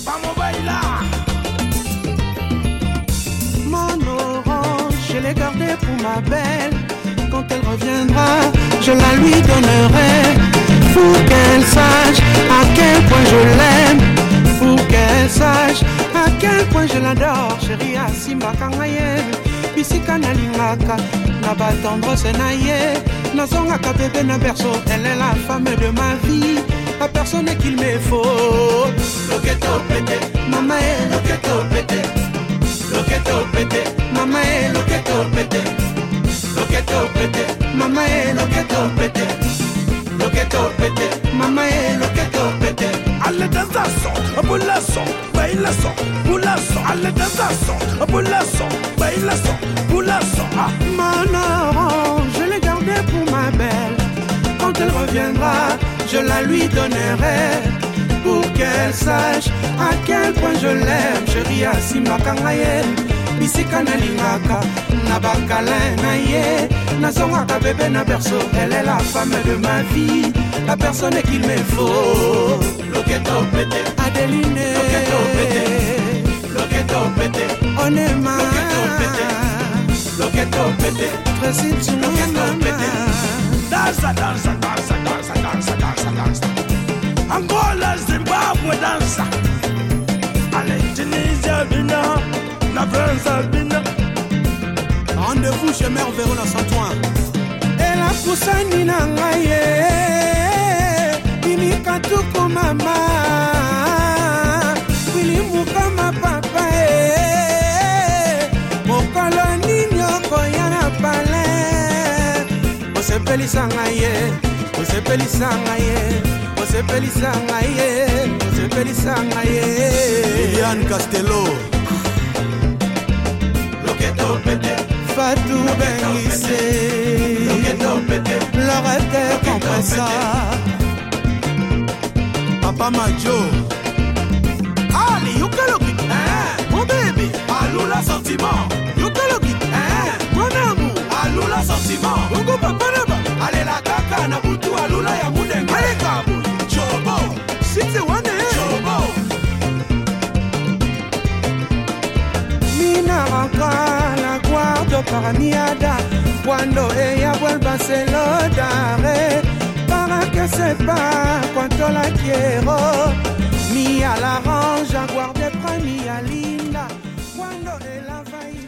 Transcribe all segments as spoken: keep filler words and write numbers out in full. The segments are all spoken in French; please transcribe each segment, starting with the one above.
Vamos bailar. Mon orange, je l'ai gardé pour ma belle. Quand elle reviendra, je la lui donnerai. Pour qu'elle sache à quel point je l'aime. Pour qu'elle sache à quel point je l'adore. Chérie, Asimba Kangaye. Bisika na lingaka, na batendresse na ye. Nazongaka bébé na berceau, elle est la femme de ma vie. La personne qu'il me faut. Loketo pété, maman est loketo pété. Loketo pété, maman est loketo pété. Loketo pété, maman est loketo pété. Loketo pété, maman est loketo pété. Alle dansason, boulason, bailason, boulason. Alle dansason, boulason, bailason, boulason. Ah. Mon orange, je l'ai gardé pour ma belle. Quand elle reviendra, je la lui donnerai. Pour qu'elle sache à quel point je l'aime. Chérie, Asimba Kangaye. Bisika na lingaka, na bakala na ye. Nazongaka bébé na berceau, elle est la femme de ma vie. La personne qu'il me faut. Loketo pété, Adeline. Loketo pété, Loketo pété. Onema. Loketo pété, Loketo pété. Tracy Loketo pété. Dansa, dansa, dansa, dansa, dansa, dansa, dansa. Angola, Zimbabwe, dansa. Allez, Tunisia, Bina, la France, Bina. Rendez-vous chez Mère Véron à Saint-Ouen. Et la poussani nangaye. Ini katuko mama. Wili mukama papa. Mokolo ninyoko yana pale. Osepeli sangaye. Osepeli sangaye. Osepeli sangaye. Osepeli sangaye. Liliane Castello. Loketo pété. Fatou Benissé. Loketo pété. Lorette Compressa. Papa Majo. Allez, Yukaloki. Eh, mon bébé. Alula sentiment. Yukaloki. Eh, mon amour. Alula sentiment. Ungo papa naba. Allez la kaka na butu alula ya mudenge. Allez, Kabo. Chobo. Six one. Chobo. Mina ranka la guardo paramiada. Cuando ella vuelva se lo daré. Para que sepa cuánto la quiero. Mia la range a guarde pra mia linda. Cuando ella va y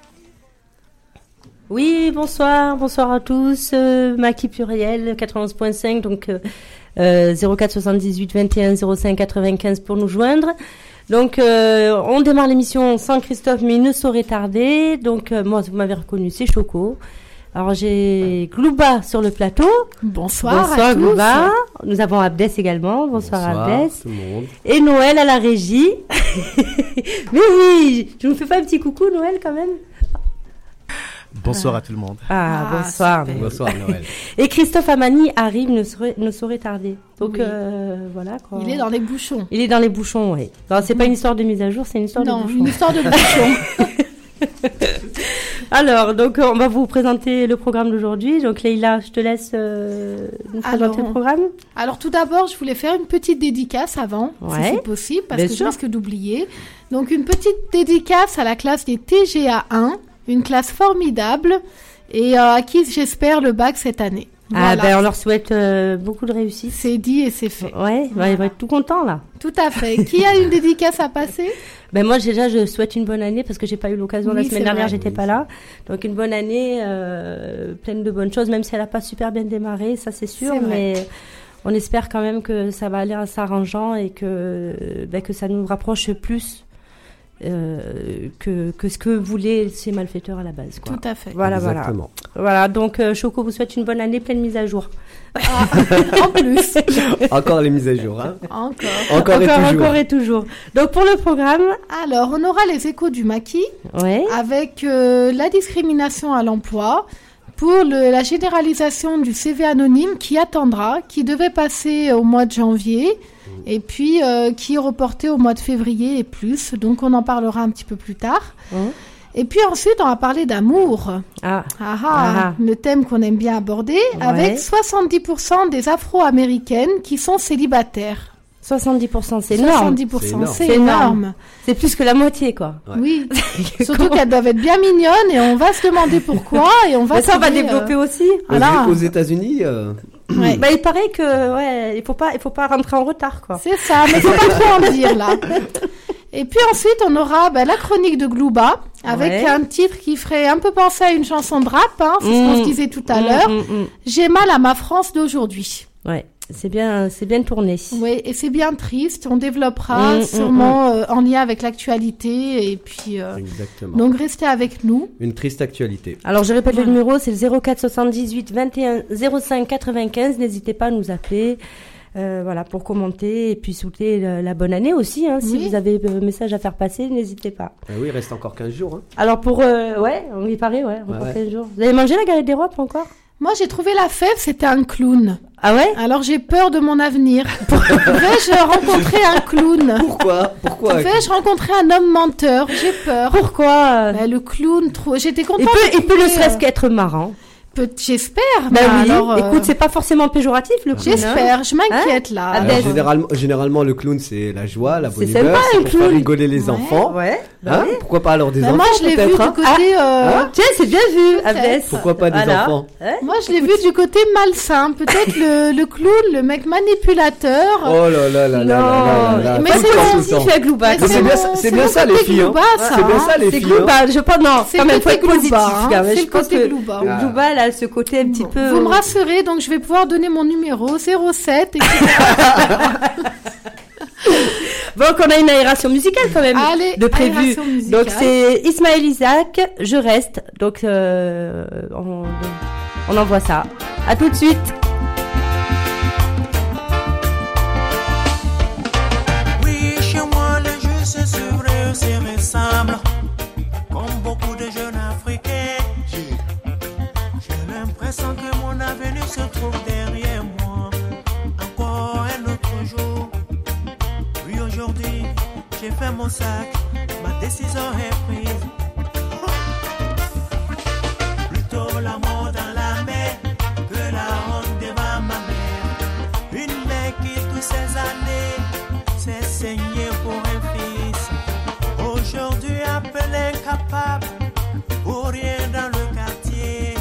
Oui, bonsoir, bonsoir à tous. Euh, Maki Pluriel, quatre-vingt-onze point cinq, donc euh, euh, zéro quatre soixante-dix-huit vingt et un zéro cinq quatre-vingt-quinze pour nous joindre. Donc, euh, on démarre l'émission sans Christophe, mais il ne saurait tarder. Donc, euh, moi, vous m'avez reconnu, c'est Choco. Alors, j'ai Glouba sur le plateau. Bonsoir, Bonsoir à Glouba. tous. Nous avons Abdès également. Bonsoir, Bonsoir Abdès. tout le monde. Et Noël à la régie. Mais oui, tu nous fais pas un petit coucou, Noël, quand même? Bonsoir à tout le monde. Ah, Ah, bonsoir. super. Bonsoir Noël. Et Christophe Amani arrive, ne saurait, ne saurait tarder. Donc, Oui. euh, voilà, quoi. Il est dans les bouchons. Il est dans les bouchons, oui. Non, c'est pas une histoire de mise à jour, c'est une histoire Non, de bouchons. une histoire de bouchons. Alors, donc, on va vous présenter le programme d'aujourd'hui. Donc, Leïla, je te laisse euh, nous présenter Alors, le programme. Alors tout d'abord, je voulais faire une petite dédicace avant, Ouais. si c'est possible, parce Bien que sûr. je risque d'oublier. Donc une petite dédicace à la classe des T G A un, une classe formidable, et euh, à qui j'espère le bac cette année. Ah, Voilà. ben, on leur souhaite euh, beaucoup de réussite. C'est dit et c'est fait. Ouais, bah, ils vont être tout contents, là. Tout à fait. Qui a une dédicace à passer? Ben, moi, déjà, je souhaite une bonne année parce que j'ai pas eu l'occasion Oui, la c'est semaine dernière, vrai. j'étais pas là. Donc, une bonne année, euh, pleine de bonnes choses, même si elle a pas super bien démarré, ça c'est sûr, C'est vrai. mais on espère quand même que ça va aller en s'arrangeant et que, ben, que ça nous rapproche plus euh, que, que ce que voulaient ces malfaiteurs à la base, quoi. Tout à fait. Voilà, voilà. Exactement. Voilà, donc euh, Choco vous souhaite une bonne année pleine mise à jour. Ah, en plus. Encore les mises à jour, hein. Encore. Encore, et toujours. encore et toujours. Donc pour le programme, Alors, on aura les échos du maquis. ouais. Avec euh, la discrimination à l'emploi, pour le- la généralisation du C V anonyme qui attendra, qui devait passer au mois de janvier, et puis euh, qui est reporté au mois de février et plus. Donc on en parlera un petit peu plus tard. Hein. Et puis ensuite, on va parler d'amour. Ah, Ah, ah, Ah. le thème qu'on aime bien aborder, Ouais. avec soixante-dix pour cent des Afro-Américaines qui sont célibataires. soixante-dix pour cent, c'est énorme. soixante-dix pour cent, C'est c'est énorme. énorme. C'est plus que la moitié, quoi. Ouais. Oui. Surtout qu'elles doivent être bien mignonnes et on va se demander pourquoi et on va Mais ça, on va trouver, développer euh, aussi. Aux, Voilà. aux États-Unis, euh, ouais. Bah, il paraît que, ouais, il faut pas, il faut pas rentrer en retard, quoi. C'est ça, mais faut pas trop en dire là. Et puis ensuite, on aura bah, la chronique de Glouba avec Ouais. un titre qui ferait un peu penser à une chanson de rap, hein, c'est ce Mmh. qu'on se disait tout à Mm, l'heure. mm, mm. J'ai mal à ma France d'aujourd'hui. Ouais, c'est bien, c'est bien tourné. Oui, et c'est bien triste. On développera Mmh, sûrement euh, en lien avec l'actualité. Et puis, euh, exactement. donc restez avec nous. Une triste actualité. Alors, je répète Voilà. le numéro, c'est le zéro quatre soixante-dix-huit vingt et un zéro cinq quatre-vingt-quinze. N'hésitez pas à nous appeler. Euh, voilà, pour commenter et puis souhaiter la, la bonne année aussi. Hein, si Oui. vous avez un message à faire passer, n'hésitez pas. Ah oui, il reste encore quinze jours. Hein. Alors pour, euh, ouais, on y paraît, ouais, encore Ouais, ouais. quinze jours. Vous avez mangé la galette des rois, pas encore? Moi, j'ai trouvé la fève, c'était un clown. Ah ouais? Alors, j'ai peur de mon avenir. Vais-je rencontrer un clown? Pourquoi Pourquoi Vais-je rencontrer un homme menteur? J'ai peur. Pourquoi? Bah, le clown, trop... j'étais contente. Il peut, de il peut ne trouver, serait-ce euh, qu'être marrant. peut- J'espère. Bah mais oui, alors, euh, écoute, c'est pas forcément péjoratif, le clown. hein. J'espère, je m'inquiète là. Ah, Alors, ben, généralement, généralement, le clown, c'est la joie, la bonne C'est humeur, sympa, c'est un pour faire clown. rigoler les Ouais. enfants. Ouais, bah Hein oui. Pourquoi pas alors des Bah, enfants moi, je l'ai vu peut-être, du hein côté. euh, Ah, tiens, c'est bien vu, Abès. Pourquoi pas des Voilà. enfants Ouais. Moi, je l'ai vu du côté malsain. Peut-être le, le clown, le mec manipulateur. Oh là là là là là là là. mais tout le c'est temps, bon, tout le si temps. tu as Glouba. Mais Mais c'est mon- bien ça- c'est bien mon ça, côté les filles, hein. Glouba, ça, C'est bien hein. ça, les C'est filles. hein. Glouba, je pense, non, C'est quand le même, faut côté être positif, Glouba, hein. quand même. C'est Je le pense côté que Glouba. Glouba, elle a ce côté un petit Bon, peu. Vous me rassurez, donc je vais pouvoir donner mon numéro zéro sept. Et puis- Bon, qu'on a une aération musicale quand même Allez, de prévu. aération musicale. Donc c'est Ismaël Isaac, Je reste. Donc euh, on, on envoie ça. À tout de suite. Oui, chez moi, les jeux, c'est vrai, c'est ressemble. Comme beaucoup de jeunes Africains, j'ai l'impression que mon avenir se trouve derrière moi. Encore un autre jour. Oui, aujourd'hui, j'ai fait mon sac. Ma décision est prise. Plutôt la mort dans la mer que la honte devant ma mère. Une mère qui, toutes ces années, s'est saignée pour un fils. Aujourd'hui, appelé incapable, pour rien dans le quartier.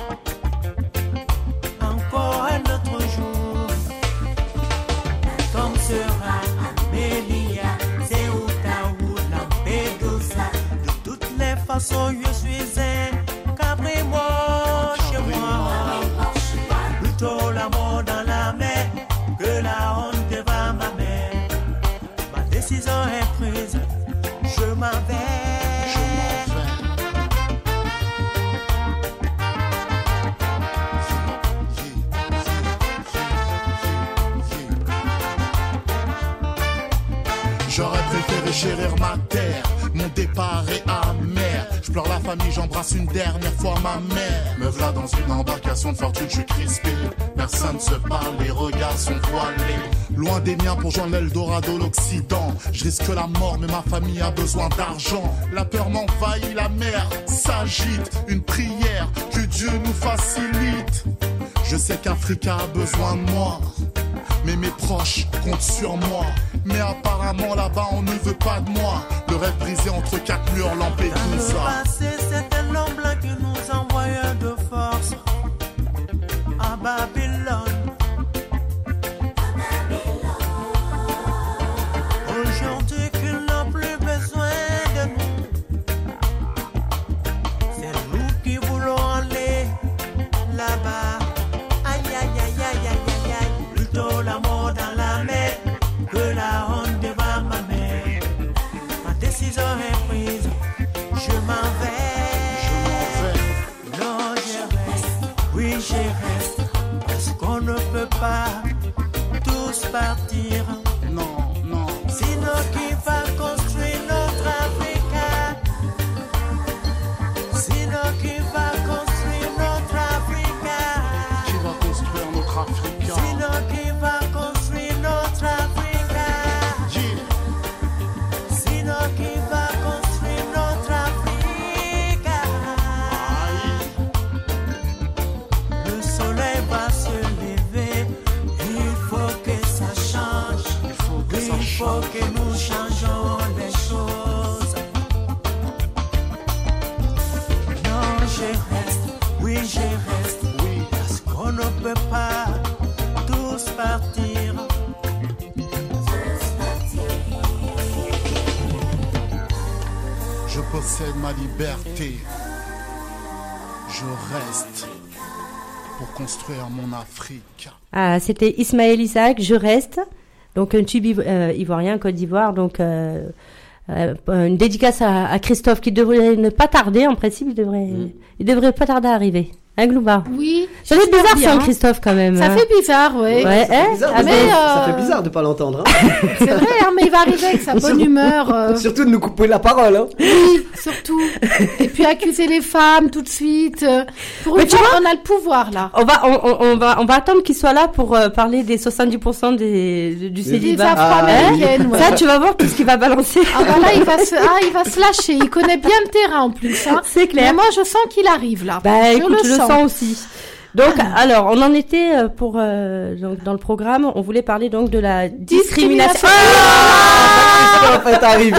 Encore un autre jour. Tom sera Amélia, Ceuta ou Lampedusa. De toutes les façons, je suis un cabrimo chez moi. Plutôt la mort dans la mer que la honte devant ma mère. Ma décision est prise, je m'en vais. J'aurais préféré chérir ma terre, mon départ est amer. Je pleure la famille, j'embrasse une dernière fois ma mère. Me v'là dans une embarcation de fortune, je suis crispé. Personne se parle, les regards sont voilés. Loin des miens pour joindre l'Eldorado, l'Occident. Je risque la mort, mais ma famille a besoin d'argent. La peur m'envahit, la mer s'agite. Une prière, que Dieu nous facilite. Je sais qu'Africa a besoin de moi, mais mes proches comptent sur moi. Mais apparemment là-bas on ne veut pas de moi. Le rêve brisé entre quatre murs, Dans le Lampedusa. passé, c'était l'homme blanc qui nous envoyait de force à Babylone. Aujourd'hui qu'ils n'ont plus besoin de nous, c'est nous qui voulons aller là-bas. Aïe aïe aïe aïe aïe aïe aïe. Plutôt la mort dans la mer que la honte devant ma mère. Ma décision est prise, je m'en vais. possède ma liberté. Je reste pour construire mon Afrique. Ah, c'était Ismaël Isaac, Je reste. Donc un tube ivo- euh, ivoirien, Côte d'Ivoire. Donc euh, euh, une dédicace à, à Christophe qui devrait ne pas tarder. En principe, il devrait, mmh. il devrait pas tarder à arriver. Hein, Glouba? Oui. Ça fait bizarre, bien. ça, Christophe, quand même. Ça hein. fait bizarre, ouais. Ouais, hein Bizarre, ah, de mais, pas- euh, Ça fait bizarre de pas l'entendre. Hein. C'est vrai, hein, mais il va arriver avec sa bonne Surtout- humeur. euh, Surtout de nous couper la parole. Hein. Oui, surtout. Et puis accuser les femmes tout de suite. euh, Pour Mais une tu fois, on a le pouvoir, là. On va, on, on, on va, on va attendre qu'il soit là pour euh, parler des soixante-dix pour cent des, du Les célibat. Afro-américaines, ouais. Ça, tu vas voir tout ce qu'il va balancer. Ah bah là, il va se, ah, il va se lâcher. Il connaît bien le terrain en plus. Hein. C'est clair. Mais moi, je sens qu'il arrive là. Bah, je écoute, le je le sens. sens aussi. Donc, alors, on en était euh, pour euh, donc dans le programme, on voulait parler donc de la discrimination. Discrimination. Ah, en fait, arrivé.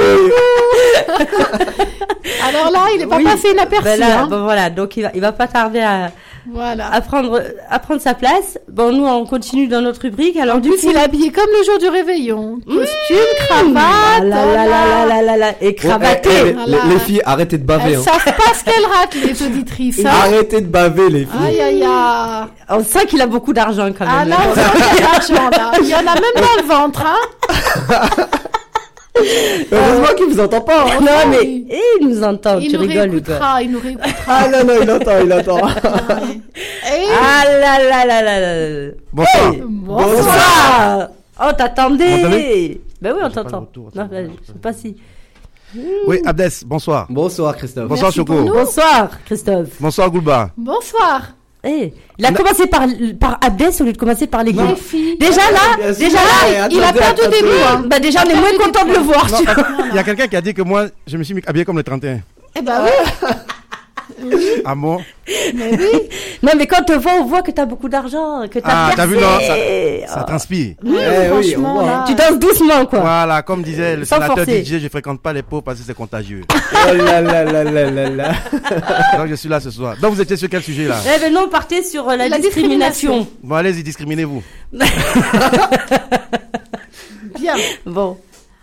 Alors là, il n'est pas Oui. passé inaperçu. Ben là, hein. bon, voilà, donc il va, il va pas tarder à, Voilà. à prendre, à prendre sa place. Bon, nous, on continue dans notre rubrique. Alors, En du plus, coup, il est habillé comme le jour du réveillon. Costume, Ah cravate. là là là là là là, et cravaté. Bon, eh, eh, Voilà. les, les filles, arrêtez de baver. Elles Hein. savent pas ce qu'elles ratent, les auditrices. Hein. Arrêtez de baver, les filles. Aïe, aïe, aïe. On sent qu'il a beaucoup d'argent quand Ah même. là, on sent qu'il y a de l'argent, là. Il y en a même dans le ventre, hein. Heureusement qu'il vous entend pas. Hein. Non, mais eh, il nous entend, Il tu nous rigoles ou réécoutera, il nous réécoutera. Ah non, non, il entend, il entend. Et... Ah là là là là là. Bonsoir. Hey, Bonsoir. bonsoir. Oh, t'attendais. Vous m'entendez? Ben oui, on J'ai pas le t'entend. retour, Non, attends, ben, attends. je sais pas si. Oui, Abdes, bonsoir. Bonsoir, Christophe. Bonsoir, Merci Choco. pour nous. Bonsoir, Christophe. Bonsoir, Goulba. Bonsoir. Eh, il a On a- commencé par, par Abdès au lieu de commencer par les gars. Les filles. Déjà là, bien sûr. déjà là, Ouais, il a attendez, perdu des attendez. mots. Hein. Bah déjà, on est moins content de le voir. Non, tu vois. il y a quelqu'un qui a dit que moi, je me suis mis habillé comme le trente et un. Eh ben oui. Ah bon? Mais oui. Non, mais quand on te voit, on voit que t'as beaucoup d'argent, que t'as Ah, percé. t'as vu, non, ça, ça Oh. transpire. Oui, Eh oui, franchement, on voit. là. Tu danses doucement, quoi. Voilà, comme disait le Sans sénateur forcer. D J, je fréquente pas les pauvres parce que c'est contagieux. Oh là là là là là là. Donc je suis là ce soir. Donc vous étiez sur quel sujet là? Eh ben non, partez sur euh, la, La discrimination. discrimination. Bon, allez-y, discriminez-vous. Bien. Bon.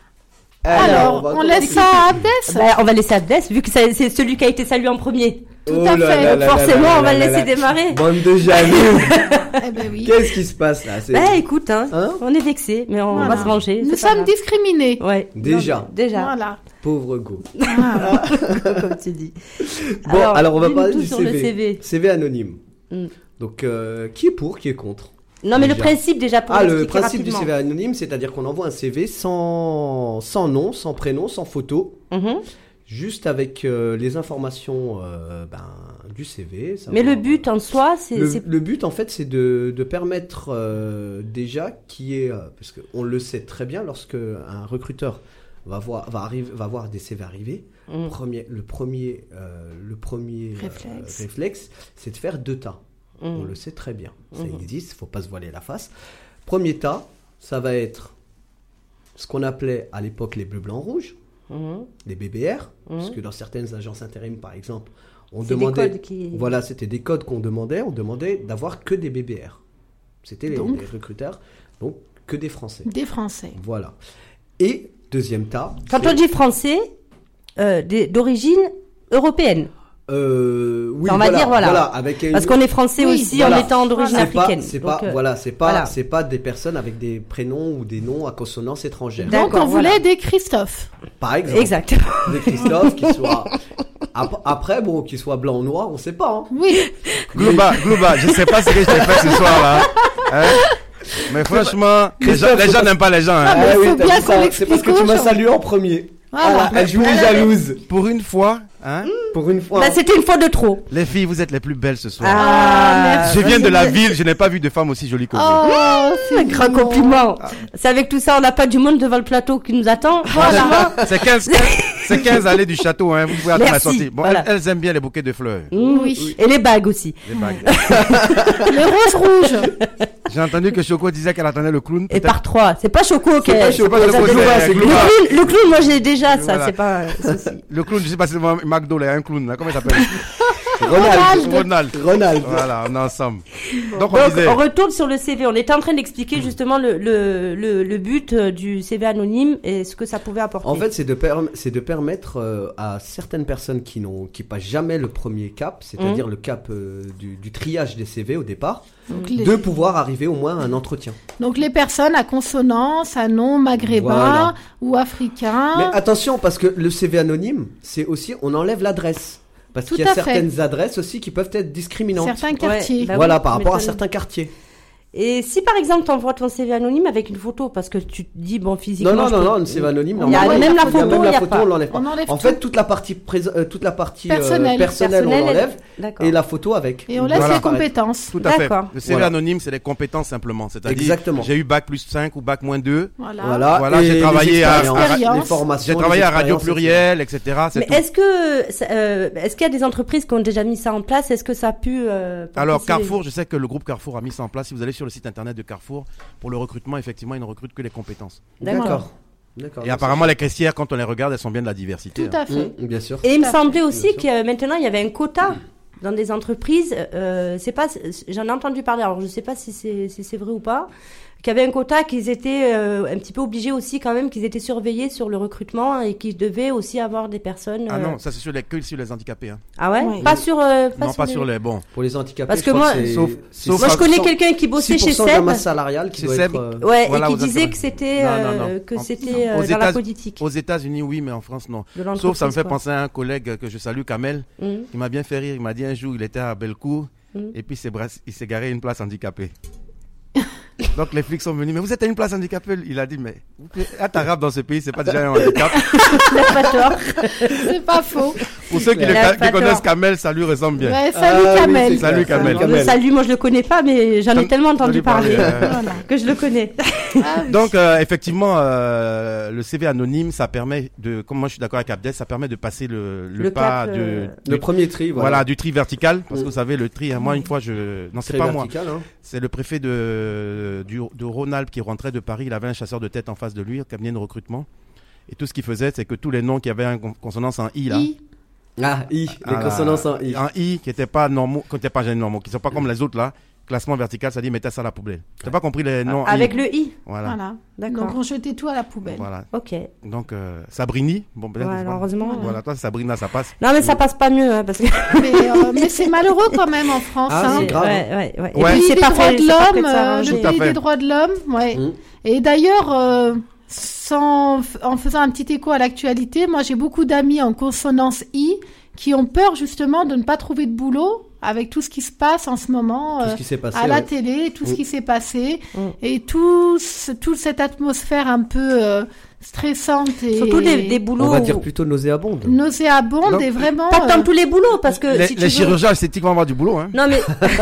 Alors, va on laisse ça à Abdès. Ben, on va laisser Abdès, vu que ça- c'est celui qui a été salué en premier. Tout Oh à là fait. là Donc là forcément, là là on va le là laisser là. démarrer. Bande de jaloux. Eh ben oui. Qu'est-ce qui se passe là? C'est- Ben écoute, hein, Hein on est vexés, mais on Voilà. va se venger. Nous c'est pas sommes grave. discriminés. Ouais. Déjà. Non, déjà. Voilà. Pauvre go. Comme tu dis. Bon, alors, on va dis-nous parler tout du sur C V. le C V. C V anonyme. Mm. Donc, euh, qui est pour, qui est contre? Non, mais le Déjà. principe déjà pour Ah, le expliquer principe rapidement. du C V anonyme, c'est-à-dire qu'on envoie un C V sans, sans nom, sans prénom, sans photo, Mhm. juste avec euh, les informations euh, ben, du C V. Mais savoir- le but en soi, c'est. Le, c'est- le but, en fait, c'est de, de permettre euh, déjà qui est, euh, parce qu'on le sait très bien, lorsque un recruteur va voir, va arriver, va voir des C V arriver, Mm. premier, le premier, euh, le premier euh, Réflexe. réflexe, c'est de faire deux tas. Mm. On le sait très bien, ça Mhm. existe, il faut pas se voiler la face. Premier tas, ça va être ce qu'on appelait à l'époque les bleus, blancs, rouges, Mhm. les B B R, Mhm. parce que dans certaines agences intérim, par exemple, on C'est des demandait, codes qui- voilà, c'était des codes qu'on demandait, on demandait d'avoir que des B B R. C'était les, Donc les recruteurs, donc que des Français. Des Français. Voilà. Et deuxième tas. Quand c'est- on dit français, euh, des- d'origine européenne. Euh, oui, On va voilà, dire, voilà. avec une- Parce qu'on est français Oui, aussi voilà. en étant d'origine c'est pas, africaine. c'est Donc, pas, euh, voilà, c'est pas, voilà. c'est pas des personnes avec des prénoms ou des noms à consonance étrangère. D'accord, Donc on voulait voilà. des Christophe. Par exemple. Exact. Des Christophe qui soient, ap- après, bon, qu'ils soient blancs ou noirs, on sait pas, hein. Oui. Globa, Globa, je sais pas ce que je t'ai fait ce soir là. Hein? Mais franchement, les gens, les gens n'aiment pas les gens. Hein? Ah, mais Ah oui, faut t'as bien vu ça, qu'on c'est parce que l'explique tu m'as aux gens. salué en premier. Voilà. Ah, elle jouait jalouse. Pour une fois, hein? Pour une fois. Bah, c'était une fois de trop. Les filles, vous êtes les plus belles ce soir. Ah, Je viens de la ville, je n'ai pas vu de femme aussi jolie que vous. Oh, c'est un grand mignon. compliment. C'est avec tout ça, on n'a pas du monde devant le plateau qui nous attend. Franchement. C'est quinze, c'est quinze allées du château, hein. Vous pouvez attendre la Merci, sortie. Bon, voilà. elles, elles aiment bien les bouquets de fleurs. Mmh, Oui. Et les bagues aussi. Les bagues. Les roses rouges. J'ai entendu que Choco disait qu'elle attendait le clown. Et Peut-être- par trois. C'est pas Choco qui pas Choco, c'est le Choco, clown, c'est le Globa. clown, le clown, moi j'ai déjà ça, Voilà. c'est pas un souci. Le clown, je sais pas si c'est vraiment McDo, là, il y a un clown, là. Comment il s'appelle? Ronald. Ronald. Ronald. Voilà, on est ensemble. Donc, on Donc, disait. on retourne sur le C V. On était en train d'expliquer justement le, le, le, le but euh, du C V anonyme et ce que ça pouvait apporter. En fait, c'est de, perm- c'est de permettre euh, à certaines personnes qui n'ont qui passent jamais le premier cap, c'est-à-dire Mmh. le cap euh, du, du triage des C V au départ, Donc les, de pouvoir arriver au moins à un entretien. donc les personnes à consonance, à nom maghrébin Voilà. ou africain. Mais attention, parce que le C V anonyme, c'est aussi, on enlève l'adresse. Parce Tout qu'il y a à fait. certaines adresses aussi qui peuvent être discriminantes. Certains quartiers. Ouais, bah Voilà, oui, par rapport à m'étonne. certains quartiers. Et si par exemple tu envoies ton C V anonyme avec une photo, parce que tu te dis bon physiquement. Non, non, je non, peux- non, le C V anonyme, Il y a normalement, même la il y a photo, même il y la a photo, pas. on l'enlève pas. On enlève En tout. fait, toute la partie, prés- euh, toute la partie euh, Personnelle. personnelle, on Personnelle, l'enlève. D'accord. Et la photo avec. Et on laisse Voilà. les compétences. Tout à fait. D'accord. Le C V Voilà. anonyme, c'est les compétences simplement. C'est-à-dire, Exactement. j'ai eu bac plus cinq ou bac moins deux. Voilà. Voilà, Voilà, et j'ai les travaillé à- expériences, à- les formations, J'ai travaillé les à Radio expériences, Pluriel, et cetera. C'est Mais tout. est-ce que ça- euh, est-ce qu'il y a des entreprises qui ont déjà mis ça en place? Est-ce que ça a pu euh, porter Alors ses- Carrefour, je sais que le groupe Carrefour a mis ça en place. Si vous allez sur le site internet de Carrefour, pour le recrutement, effectivement, ils ne recrutent que les compétences. D'accord. D'accord. Et apparemment, les caissières, quand on les regarde, elles sont bien de la diversité. Tout à fait. Mmh, bien sûr. Et il me Tout à fait. semblait aussi Bien sûr. que maintenant il y avait un quota dans des entreprises. Euh, c'est pas, j'en ai entendu parler. Alors je sais pas si c'est si c'est vrai ou pas. Qu'il y avait un quota, qu'ils étaient euh, un petit peu obligés aussi quand même, qu'ils étaient surveillés sur le recrutement et qu'ils devaient aussi avoir des personnes. Ah euh, non, ça c'est sur les que sur les handicapés. Hein. Ah ouais, Ouais. Pas sur. euh, pas Non, sur pas les- sur les. Bon, Pour les handicapés, Parce je que crois moi- c'est- Sauf- c'est sauf- Moi je connais cent- quelqu'un qui bossait chez six pour cent de la Seb. masse salariale qui C'est doit Seb. être. euh, Ouais, Voilà, et aux qui disait États-Unis. que c'était Non, euh, non, non. que En- c'était aux euh, dans la États- politique aux États-Unis, oui, mais en France, non. de l'entreprise. Sauf, ça me fait quoi. penser à un collègue que je salue, Kamel, Mhm. qui m'a bien fait rire. Il m'a dit un jour, il était à Bellecour, Mhm. et puis il s'est bras- il s'est garé à une place handicapée. Donc les flics sont venus, mais vous êtes à une place handicapée? Il a dit, mais être arabe dans ce pays, c'est pas déjà un handicap. Il a pas tort. C'est pas faux. Pour ceux qui, Il le- a qui pas connaissent tort. Kamel, ça lui ressemble bien. Ouais, salut Ah oui, Kamel. c'est Salut, clair. Kamel. Le salut, moi je le connais pas, mais j'en ai T'en- tellement entendu entendu parler, parler euh. Voilà. que je le connais. Ah oui. Donc euh, effectivement, euh, le C V anonyme, ça permet de, comme moi je suis d'accord avec Abdel, ça permet de passer le, le, Le pas cap, de, euh, du- Le premier tri, voilà. voilà. du tri vertical, parce que Mm. vous savez le tri, hein, moi une fois je, non c'est Très pas moi, vertical, hein. c'est le préfet de, du, de Rhône-Alpes qui rentrait de Paris, il avait un chasseur de tête en face de lui, un cabinet de recrutement, et tout ce qu'il faisait, c'est que tous les noms qui avaient une con- consonance en I là, I. Ah, I, les Ah, consonances en I. un I qui n'était pas normaux, qui n'était pas normaux, qui sont pas comme les autres là, classement vertical, ça dit mettez ça à la poubelle. T'as pas compris les noms Avec I. le i. Voilà. Voilà. D'accord. Donc on jetait tout à la poubelle. Voilà. Ok. Donc euh, Sabrini, bon peut-être. Ouais, c'est pas- heureusement. Voilà, toi Sabrina, ça passe. Non mais ça passe pas mieux hein, parce que. Mais, euh, mais c'est malheureux quand même en France. Ah, hein. c'est grave. Ouais, ouais, ouais. Et Ouais. puis c'est les pas droits fait- de c'est pas près l'homme, de euh, s'arranger. le Tout à pays fait. des droits de l'homme, ouais. Mmh. Et d'ailleurs, euh, sans, en faisant un petit écho à l'actualité, moi j'ai beaucoup d'amis en consonance I qui ont peur justement de ne pas trouver de boulot avec tout ce qui se passe en ce moment Tout ce euh, qui s'est passé. à la ouais. télé, tout ce Mm. qui s'est passé Mm. et tout, ce- toute cette atmosphère un peu euh, stressante et Surtout des, des boulots. On va où- dire plutôt nauséabonde. nauséabonde Donc, et vraiment. Pas dans euh, tous les boulots parce que Les, si tu les veux- chirurgiens esthétiques vont avoir du boulot, hein. Non mais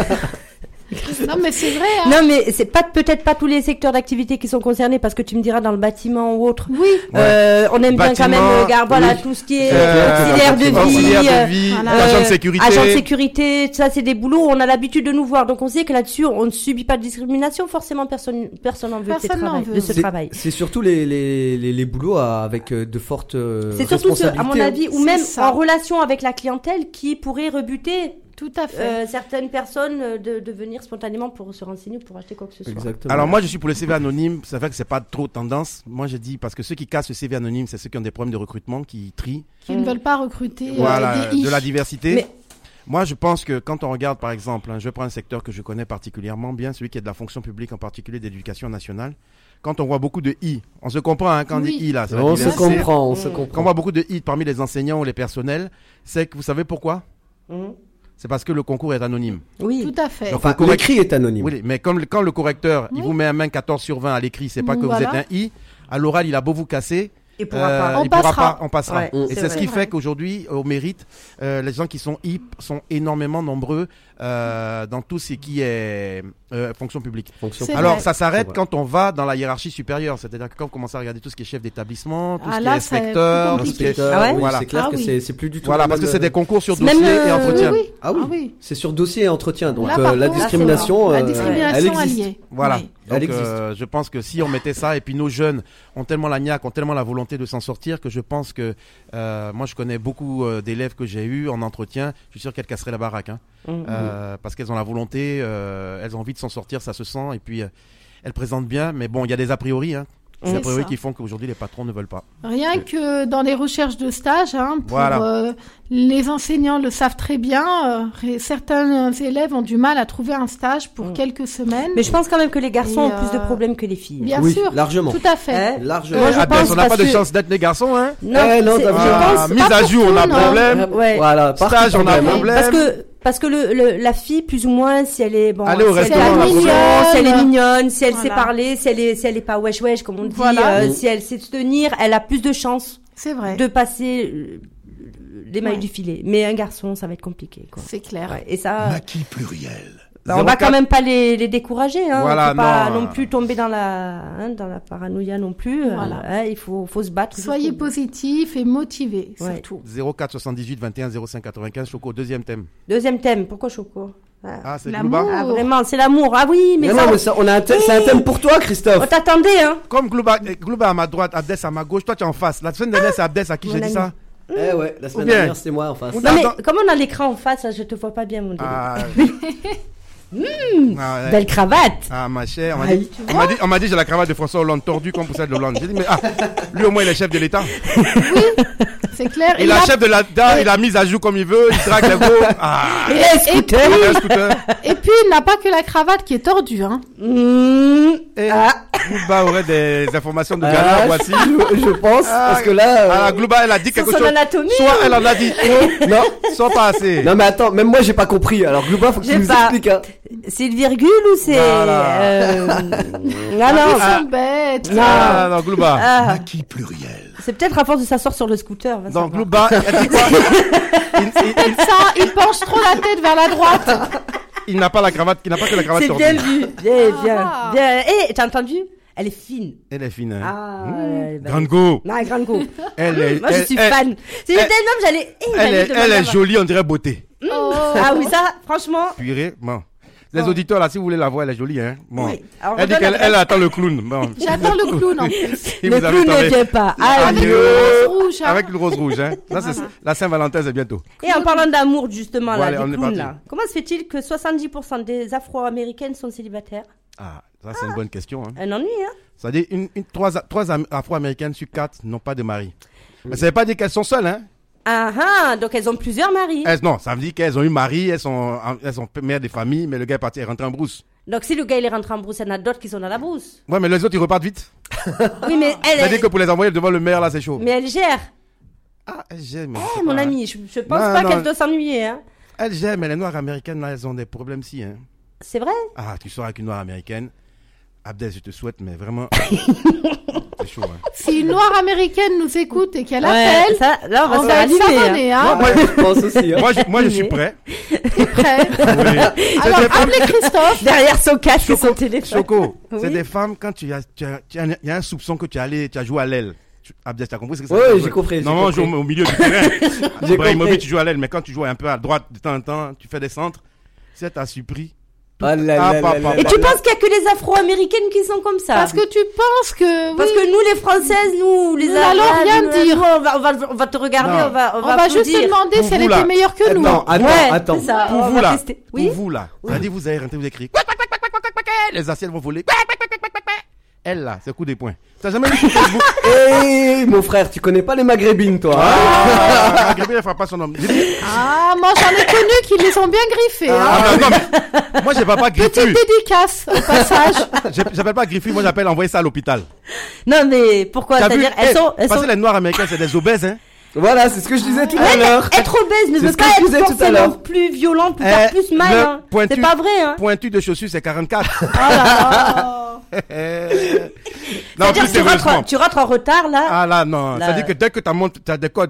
Non mais c'est vrai. Hein. non mais c'est pas peut-être pas tous les secteurs d'activité qui sont concernés parce que tu me diras dans le bâtiment ou autre. Oui. Euh, on aime bien quand même Bâtiment, regarder voilà oui. tout ce qui est Euh, auxiliaire de vie, auxiliaire euh, de vie, voilà. agent de euh, sécurité. agent de sécurité, ça c'est des boulots où on a l'habitude de nous voir. Donc on sait que là-dessus on ne subit pas de discrimination. Forcément personne personne n'en veut de, ces Personne n'en travail- veut. de ce C'est- travail. C'est surtout les, les, les, les boulots à- avec euh, de fortes euh, C'est surtout ce, à responsabilités. mon avis, ou C'est même ça. en relation avec la clientèle qui pourrait rebuter Tout à fait. euh, certaines personnes euh, de, de venir spontanément pour se renseigner ou pour acheter quoi que ce soit. Exactement. Alors moi je suis pour le C V anonyme, c'est vrai que c'est pas trop tendance. Moi je dis parce que ceux qui cassent le C V anonyme, c'est ceux qui ont des problèmes de recrutement, qui trient, Qui ne veulent pas recruter euh, voilà, des I. de la diversité. Mais- Moi je pense que quand on regarde par exemple, hein, je prends un secteur que je connais particulièrement bien, celui qui est de la fonction publique, en particulier d'éducation nationale. Quand on voit beaucoup de I, on se comprend hein, quand on Oui. dit I là, c'est la on se diversité. comprend, on se Mm. Quand on comprend. voit beaucoup de I parmi les enseignants ou les personnels, c'est que vous savez pourquoi? Mhm. C'est parce que le concours est anonyme. Oui. Tout à fait. Donc, Enfin, le correct- l'écrit est anonyme. Oui, mais comme le- quand le correcteur, il Oui. vous met un main quatorze sur vingt à l'écrit, c'est pas que Voilà. vous êtes un I. À l'oral, il a beau vous casser, Et pourra euh, pas. On il pourra passera. pas, on passera. Ouais, Et c'est c'est ce vrai. qui fait qu'aujourd'hui, au mérite, euh, les gens qui sont I P sont énormément nombreux euh, dans tout ce qui est euh, fonction publique. Fonction C'est Alors, vrai. ça s'arrête C'est vrai. quand on va dans la hiérarchie supérieure. C'est-à-dire que quand on commence à regarder tout ce qui est chef d'établissement, tout Ah, ce qui là, est c'est inspecteur, plus tout ce qui est... Inspecteur, Ah ouais oui, Voilà. c'est clair Ah que oui. c'est, c'est plus du tout. Voilà, la parce que même, c'est des euh, concours sur Même, dossier et euh, entretien. Oui, oui. Ah oui. Ah oui. C'est sur dossier et entretien. Donc Là, euh, par la contre, discrimination, la euh, discrimination elle elle existe. y est. Voilà. Oui. Elle Donc, existe. euh, je pense que si on mettait ça, et puis nos jeunes ont tellement la niaque, ont tellement la volonté de s'en sortir, que je pense que euh, moi je connais beaucoup euh, d'élèves que j'ai eu en entretien. Je suis sûr qu'elles casseraient la baraque, hein, Mhm. euh, parce qu'elles ont la volonté, euh, elles ont envie de s'en sortir, ça se sent, et puis euh, elles présentent bien. Mais bon, il y a des a priori, hein, des C'est a priori ça. qui font qu'aujourd'hui les patrons ne veulent pas. Rien que dans les recherches de stage, hein, pour Voilà. euh, les enseignants le savent très bien. euh, ré- certains élèves ont du mal à trouver un stage pour Mm. quelques semaines. Mais je pense quand même que les garçons Et, ont plus de euh, problèmes que les filles. Bien Oui, sûr, largement. tout à fait. Hein Largement. Moi, je Abdel, pense on n'a pas parce de que- chance d'être des garçons, hein. Non, Eh, non, c'est- t'as je vu, Ah, pense mise pas à pour jour, tout, on a non. problème. ouais. Voilà, partout Stage, on a problème. problème. Parce que parce que le, le- la fille plus ou moins si elle est bon Aller au si elle restaurant, est on a mignonne, problème. si elle est mignonne, si elle Voilà. sait parler, si elle est si elle est pas wesh wesh comme on dit, Voilà. euh, Mm. si elle sait se tenir, elle a plus de chances C'est vrai. de passer euh, les mailles Ouais. du filet. Mais un garçon, ça va être compliqué quoi. C'est clair. Ouais, et ça Maquis pluriel. bah, on va zéro quatre quand même pas les, les décourager hein. Voilà, Faut pas non. non plus tomber dans la hein, dans la paranoïa non plus. Voilà. Euh, hein, il faut faut se battre. Soyez jusqu'au bout. positifs et motivés, Ouais. surtout. zéro quatre soixante-dix-huit vingt et un zéro cinq quatre-vingt-quinze, Choco, deuxième thème. Deuxième thème, pourquoi Choco? Ah, Ah, c'est L'amour. Glouba. Ah, vraiment, c'est l'amour. Ah oui, mais Mais ça, non, mais ça, on a un thème, c'est un thème pour toi, on Christophe. t'attendait hein. Comme Glouba, eh, Glouba à ma droite, Abdes à ma gauche, toi tu es en face. La semaine dernière, c'est Abdes à qui Mon j'ai dit ami. ça. Eh ouais, la semaine Ou bien. dernière, c'était moi en face. Ou Non mais Attends. comme on a l'écran en face, là, je te vois pas bien mon Dieu. Ah, Ah, ouais. Belle cravate. Ah, ma chère, on m'a Aïe, dit, tu on m'a dit, on m'a dit, j'ai la cravate de François Hollande tordue comme pour celle de Hollande. J'ai dit, mais ah, lui au moins il est chef de l'État. C'est clair. Il Et a là- chef de l'État, il a mis à jour comme il veut, il traque les gros. Ah, Et un scooter. il a un scooter. Et puis, il n'a pas que la cravate qui est tordue. Hein. Mmh. Et Ah. Glouba aurait des informations de Ah, galère, voici. je, je pense, Ah, parce que là. euh, Ah, Glouba, elle a dit Sur quelque son chose. anatomie. Soit elle en a dit trop, non, soit pas assez. non, mais attends, même moi, j'ai pas compris. Alors, Glouba, faut que J'ai tu nous pas. expliques. Hein. C'est une virgule ou c'est Voilà. euh... Non Ils non. sont bêtes. Ah, non, Glouba. Ah, Maquis pluriel. c'est peut-être à force de s'asseoir sur le scooter. va Donc, savoir. Glouba, elle dit quoi? il, il- il- Ça, il penche trop la tête vers la droite. il n'a pas la cravate, il n'a pas que la cravate C'est tordue. bien vu. Bien, bien, Ah. bien. Eh, t'as entendu? Elle est fine. Elle est fine, hein. Ah, Mmh. elle est belle. Grande go. Non, grande go. Elle est, Moi, je elle- suis elle- fan. Si j'étais une homme, j'allais. eh, Elle j'allais est, demander elle à est voir. jolie, on dirait beauté. Oh. Ah oui, ça, franchement. Purée, bon. Les Oh. auditeurs, là, si vous voulez la voir, elle est jolie, hein. Bon. Oui. Alors, Elle dit redonne qu'elle la- elle attend le clown. Bon. J'attends le clown en plus. Si Le vous avez clown ne tendé- vient pas. Ah, Avec Dieu. le rose rouge. hein. Avec le rose rouge, hein. Là, c'est la Saint-Valentin, c'est bientôt. Et en parlant d'amour, justement, Bon, là, allez, on du est clown, parti. là. Comment se fait-il que soixante-dix pour cent des Afro-Américaines sont célibataires? Ah, ça, c'est une bonne question, hein. Un ennui, hein? Ça veut dire une, une, trois, trois Am- Afro-Américaines sur quatre n'ont pas de mari. Mais ça veut pas dire qu'elles sont seules, hein. Ah ah, donc elles ont plusieurs maris. Elles- non, ça veut dire qu'elles ont eu mari, elles sont, elles sont mères de famille, mais le gars est parti, est rentré en brousse. Donc si le gars il est rentré en brousse, il y en a d'autres qui sont dans la brousse. Ouais, mais les autres, ils repartent vite. Oui, mais elle, Ça veut dire elle, que pour les envoyer devant le maire, là, c'est chaud. mais elle gère. Ah, elles gèrent, mais. Eh, c'est mon pas- ami, je, je pense Non, pas non. qu'elle doit s'ennuyer, hein. Elles gèrent, mais les noires américaines, là, elles ont des problèmes, si, hein. C'est vrai? Ah, tu sors avec une noire américaine. Abdel, je te souhaite, mais vraiment. C'est chaud, hein. Si une noire américaine nous écoute et qu'elle Ouais, appelle, ça, là, on va on se va faire être allumer, hein. savonné, hein. Moi, je pense aussi. Hein. Moi, je, moi, je suis prêt. Prêt. Oui. Alors, C'est des femmes- appelez Christophe. Derrière son casque et son Choco, téléphone. Choco, Oui. c'est des femmes, quand tu as, tu as, tu as- il y a un soupçon que tu as allé, tu as joué à l'aile. Tu- Abdel, tu as compris ce que ça Ouais, veut ouais, dire? j'ai compris, j'ai Normalement, on joue compris. au, au milieu du terrain. J'ai Ibrahimovic, compris. tu joues à l'aile, mais quand tu joues un peu à droite de temps en temps, tu fais des centres. C'est à surpris. Ah là Ah, là papa. là là Et là tu là. penses qu'il y a que les Afro-Américaines qui sont comme ça? Parce que tu penses que. Parce oui, que nous, les Françaises, nous, les Nous Arabes, n'allons rien nous, dire. nous, on va, on va, on va te regarder, Non. on va, on on va, va juste applaudir. te demander Pour si elle vous, là. était meilleure que nous. Attends, attends, Ouais, attends. c'est ça. Pour on vous, va là. tester. Oui. Pour vous, là. Ça dit, vous allez rentrer, vous écrivez. Les assiettes vont voler. Elle, là, c'est coup des poings. T'as jamais vu sur Facebook? Eh, mon frère, tu connais pas les maghrébines, toi. hein Ah, Maghrébin, elle fera pas son homme. J'ai dit, Ah, moi j'en ai connu qui les ont bien griffés. hein. ah, non, non, mais moi, j'appelle pas Petite griffu. dédicace au passage. J'ai- J'appelle pas griffu, moi, j'appelle envoyer ça à l'hôpital. Non, mais pourquoi? T'as vu? C'est-à-dire, elles Eh, sont, elles parce sont, que les noirs américains, c'est des obèses, hein. Voilà, c'est ce que je disais tout à Ouais, l'heure. être obèse ne C'est veut ce pas que je être disais tout à forcément l'heure. plus violent, plus Eh, faire plus mal, le hein. pointu- C'est pas vrai, hein. Pointu de chaussures, c'est quarante-quatre. Oh là là. Non, en C'est-à-dire, plus, tu sérieusement. rentres, tu rentres en retard, là. Ah là, non. Là. C'est-à-dire que dès que tu montes, tu as des codes, tip,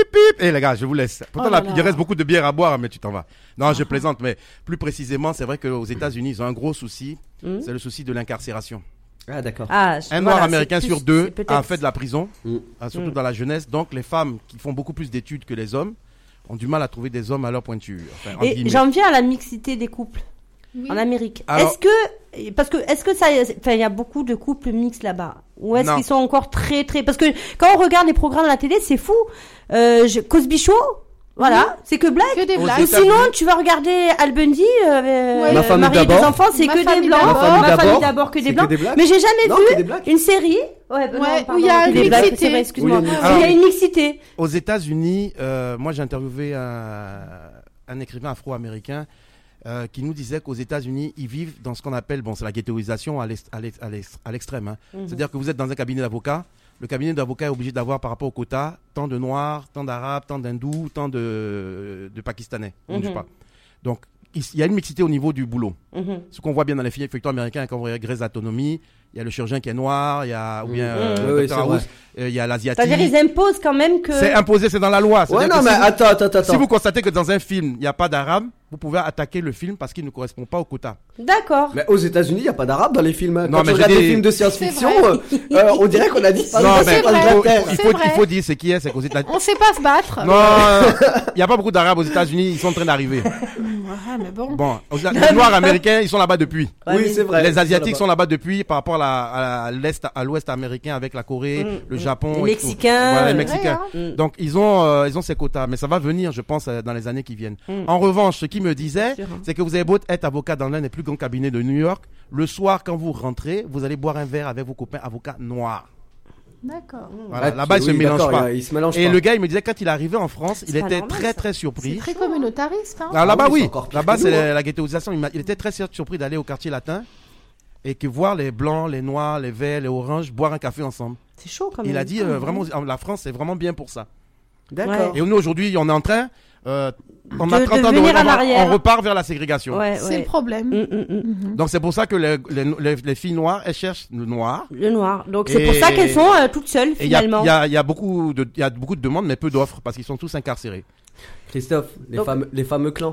pip. Et les gars, je vous laisse. Pourtant, Oh là là, là. il reste beaucoup de bière à boire, mais tu t'en vas. Non, je plaisante, mais plus précisément, c'est vrai qu'aux États-Unis, ils ont un gros souci. Mm. C'est le souci de l'incarcération. Ah, d'accord. Ah, je- Un voilà, noir américain c'est sur plus- deux c'est peut-être- a fait de la prison, Mm. euh, surtout Mm. dans la jeunesse. Donc, les femmes qui font beaucoup plus d'études que les hommes ont du mal à trouver des hommes à leur pointure. Enfin, en Et guillemets. j'en viens à la mixité des couples Oui. en Amérique. Alors- Est-ce que, parce que, est-ce que ça, enfin, il y a beaucoup de couples mixtes là-bas, ou est-ce Non. qu'ils sont encore très, très, parce que quand on regarde les programmes à la télé, c'est fou. Euh, je- Cosby Show, voilà, c'est que blague. Que des Aux blagues. Ou États-Unis. sinon, tu vas regarder Al Bundy, euh, Ouais. Ma famille marié des d'abord. enfants, c'est Ma que des famille blancs. d'abord. Ma famille Ma famille d'abord, d'abord que c'est des que blancs. des blagues. Mais j'ai jamais Non, vu que des blagues. une série. Ouais, bah non, Ouais, pardon, où il y a que une des blagues, mixité. c'est vrai, excuse-moi. Où il y a une Où il y a mixité. une mixité. Aux États-Unis, euh, moi j'ai interviewé un, un écrivain afro-américain euh, qui nous disait qu'aux États-Unis, ils vivent dans ce qu'on appelle, bon, c'est la ghettoisation à l'ex- à l'ex- à l'ex- à l'extrême. Hein. Mhm. C'est-à-dire que vous êtes dans un cabinet d'avocats. Le cabinet d'avocats est obligé d'avoir par rapport au quota tant de Noirs, tant d'Arabes, tant d'Hindous, tant de, de Pakistanais. On ne Mhm. dit pas. Donc, il il y a une mixité au niveau du boulot. Mhm. Ce qu'on voit bien dans les films effectués américains, quand vous regardez Grey's Anatomy, il y a le chirurgien qui est noir, il y a, ou bien Mhm. euh, Oui, oui, Docteur c'est vrai. House, euh, il y a l'asiatique. C'est-à-dire, ils imposent quand même que. C'est imposé, c'est dans la loi. Ouais, C'est-à-dire non, que mais si vous- attends, attends, attends. si vous constatez que dans un film, il n'y a pas d'arabe, vous pouvez attaquer le film parce qu'il ne correspond pas au quota. D'accord. Mais aux États-Unis, il n'y a pas d'arabe dans les films. hein. Non, Quand mais tu j'ai regardes dit- des films de C'est science-fiction, vrai. euh, euh, on dirait qu'on a dit pas non, de- mais pas vrai. il faut, d'Angleterre. il C'est faut, vrai. il faut dire ce qui est, c'est qu'aux États-Unis. On sait pas se battre. Non, euh, il n'y a pas beaucoup d'arabes aux États-Unis, ils sont en train d'arriver. Ouais, mais bon. Bon, aux- les Noirs américains, ils sont là-bas depuis. Ouais, Oui, mais- c'est vrai. Les Asiatiques là-bas. sont là-bas depuis par rapport à la- à la- l'Est, à l'Ouest américain avec la Corée, Mm, le mm. Japon. Les et tout. Mexicains. Voilà, les C'est Mexicains. vrai, Mm. Donc ils ont, euh, ils ont ces quotas, mais ça va venir, je pense, euh, dans les années qui viennent. Mm. En revanche, ce qui me disait, Sûr, hein. c'est que vous avez beau être avocat dans l'un des plus grands cabinets de New York, le soir quand vous rentrez, vous allez boire un verre avec vos copains avocats noirs. D'accord. Voilà, Ah, là-bas, ils se oui, mélangent d'accord, pas. il- il se mélange Et pas. le gars, il me disait quand il est arrivé en France, il C'est pas était normal, très ça. très C'est surpris. très communautariste, hein. Alors là-bas, Ah oui, oui. c'est encore pire Là-bas, que c'est nous, la, la ghettoisation. Il, m'a- il était très sur- surpris d'aller au quartier latin et que voir les blancs, les noirs, les verts, les oranges boire un café ensemble. C'est chaud quand même. Il a dit Ah, euh, ouais. vraiment, la France, c'est vraiment bien pour ça. D'accord. Et nous, aujourd'hui, on est en train, euh, on De- a de trente ans de venir en on va- arrière. on repart vers la ségrégation. Ouais, C'est ouais. le problème. Mm, mm, mm. Mhm. Donc c'est pour ça que les, les, les- les filles noires, elles cherchent le noir. Le noir. Donc c'est Et- pour ça qu'elles sont euh, toutes seules Et il y a, finalement. il y a- il y a beaucoup de, il y a beaucoup de demandes, mais peu d'offres parce qu'ils sont tous incarcérés. Christophe, les, Donc- fameux, les fameux clans.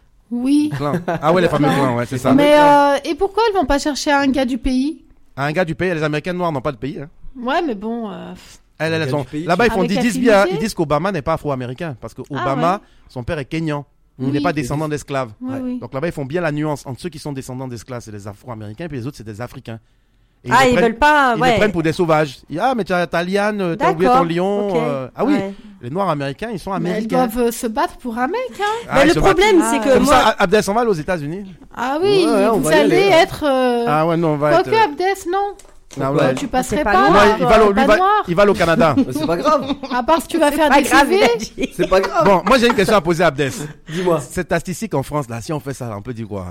Oui. Clans. Ah ouais, les fameux clans, ouais, c'est ça. Mais euh, et pourquoi elles vont pas chercher un gars du pays? Un gars du pays, les Américains noirs n'ont pas de pays. Hein. Ouais, mais bon. euh, Elles, elles gars sont- du pays, Là-bas, ils font Avec ils disent affinité. bien, ils disent qu'Obama n'est pas afro-américain parce que Ah, Obama, ouais. son père est kényan. Il Oui. n'est pas descendant d'esclaves. Oui, Ouais. oui. Donc là-bas, ils font bien la nuance entre ceux qui sont descendants d'esclaves, c'est des afro-américains, puis les autres, c'est des africains. Et Ah, les ils prennent- veulent pas. Ils Ouais. les prennent pour des sauvages. Ils- Ah, mais tu as ta liane, euh, t'as oublié ton D'accord, lion. ok. euh, Ah oui, Ouais. les noirs américains, ils sont Mais elles américains. doivent euh, se battre pour un mec, hein. Ah, Mais ils le se battent. problème, Ah, c'est ouais. que Comme moi. ça, Abdel s'en va aux États-Unis. Ah oui, Ouais, on vous va y allez aller. être. euh, Ah ouais, non, on va Quoique être. Abdes, non. Ah Ouais. ouais. Tu passerais C'est pas pas, loin. Non, là, il, il toi, va, au- lui, pas va- noir. il va aller au Canada. Mais c'est pas grave. À part si tu vas faire Pas des grave, il a C V. dit. C'est pas grave. Bon, moi j'ai une question à poser à Abdes. Dis-moi. Cette statistique en France, là, si on fait ça, on peut dire quoi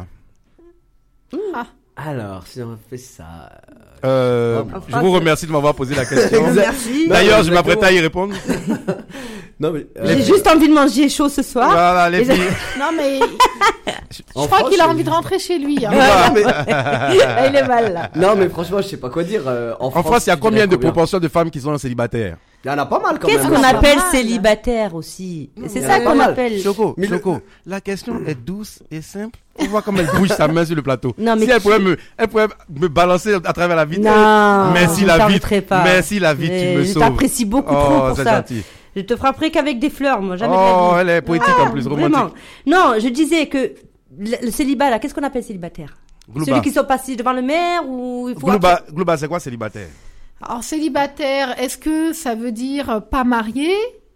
hein Alors, si on fait ça. euh, En Je France, vous remercie de m'avoir posé la question. Merci. D'ailleurs, je Non, m'apprête à y répondre. Non, mais. euh, J'ai juste envie de manger chaud ce soir. Voilà, les Et je- filles. Non, mais je en crois France, qu'il a je- envie de rentrer chez lui. hein. Non, mais, Il est mal là. non, mais franchement, je sais pas quoi dire. euh, en, En France, il y a tu combien dirais de proportions de femmes qui sont célibataires Il y en a pas mal quand Qu'est-ce même. qu'on pas appelle mal. célibataire aussi? C'est mais ça pas qu'on mal. appelle. Choco, Mais le- Choco, la question est douce et simple. On voit comme elle bouge sa main sur le plateau. Non, mais si elle qui- pouvait me, elle pouvait me balancer à travers la vitre. Non, Merci je la ne vitre. permettrai pas. Merci la vitre, Mais tu me je sauves. t'apprécie beaucoup Oh, trop pour c'est ça. gentil. Je te frapperai qu'avec des fleurs, moi, jamais de Oh, la vie. elle est poétique en plus, romantique. Vraiment. Non, je disais que le, le célibat, là, qu'est-ce qu'on appelle célibataire? Glouba. Celui qui sont passés devant le maire ou il faut. Glouba, Glouba, c'est quoi célibataire? Alors, célibataire, est-ce que ça veut dire euh, pas marié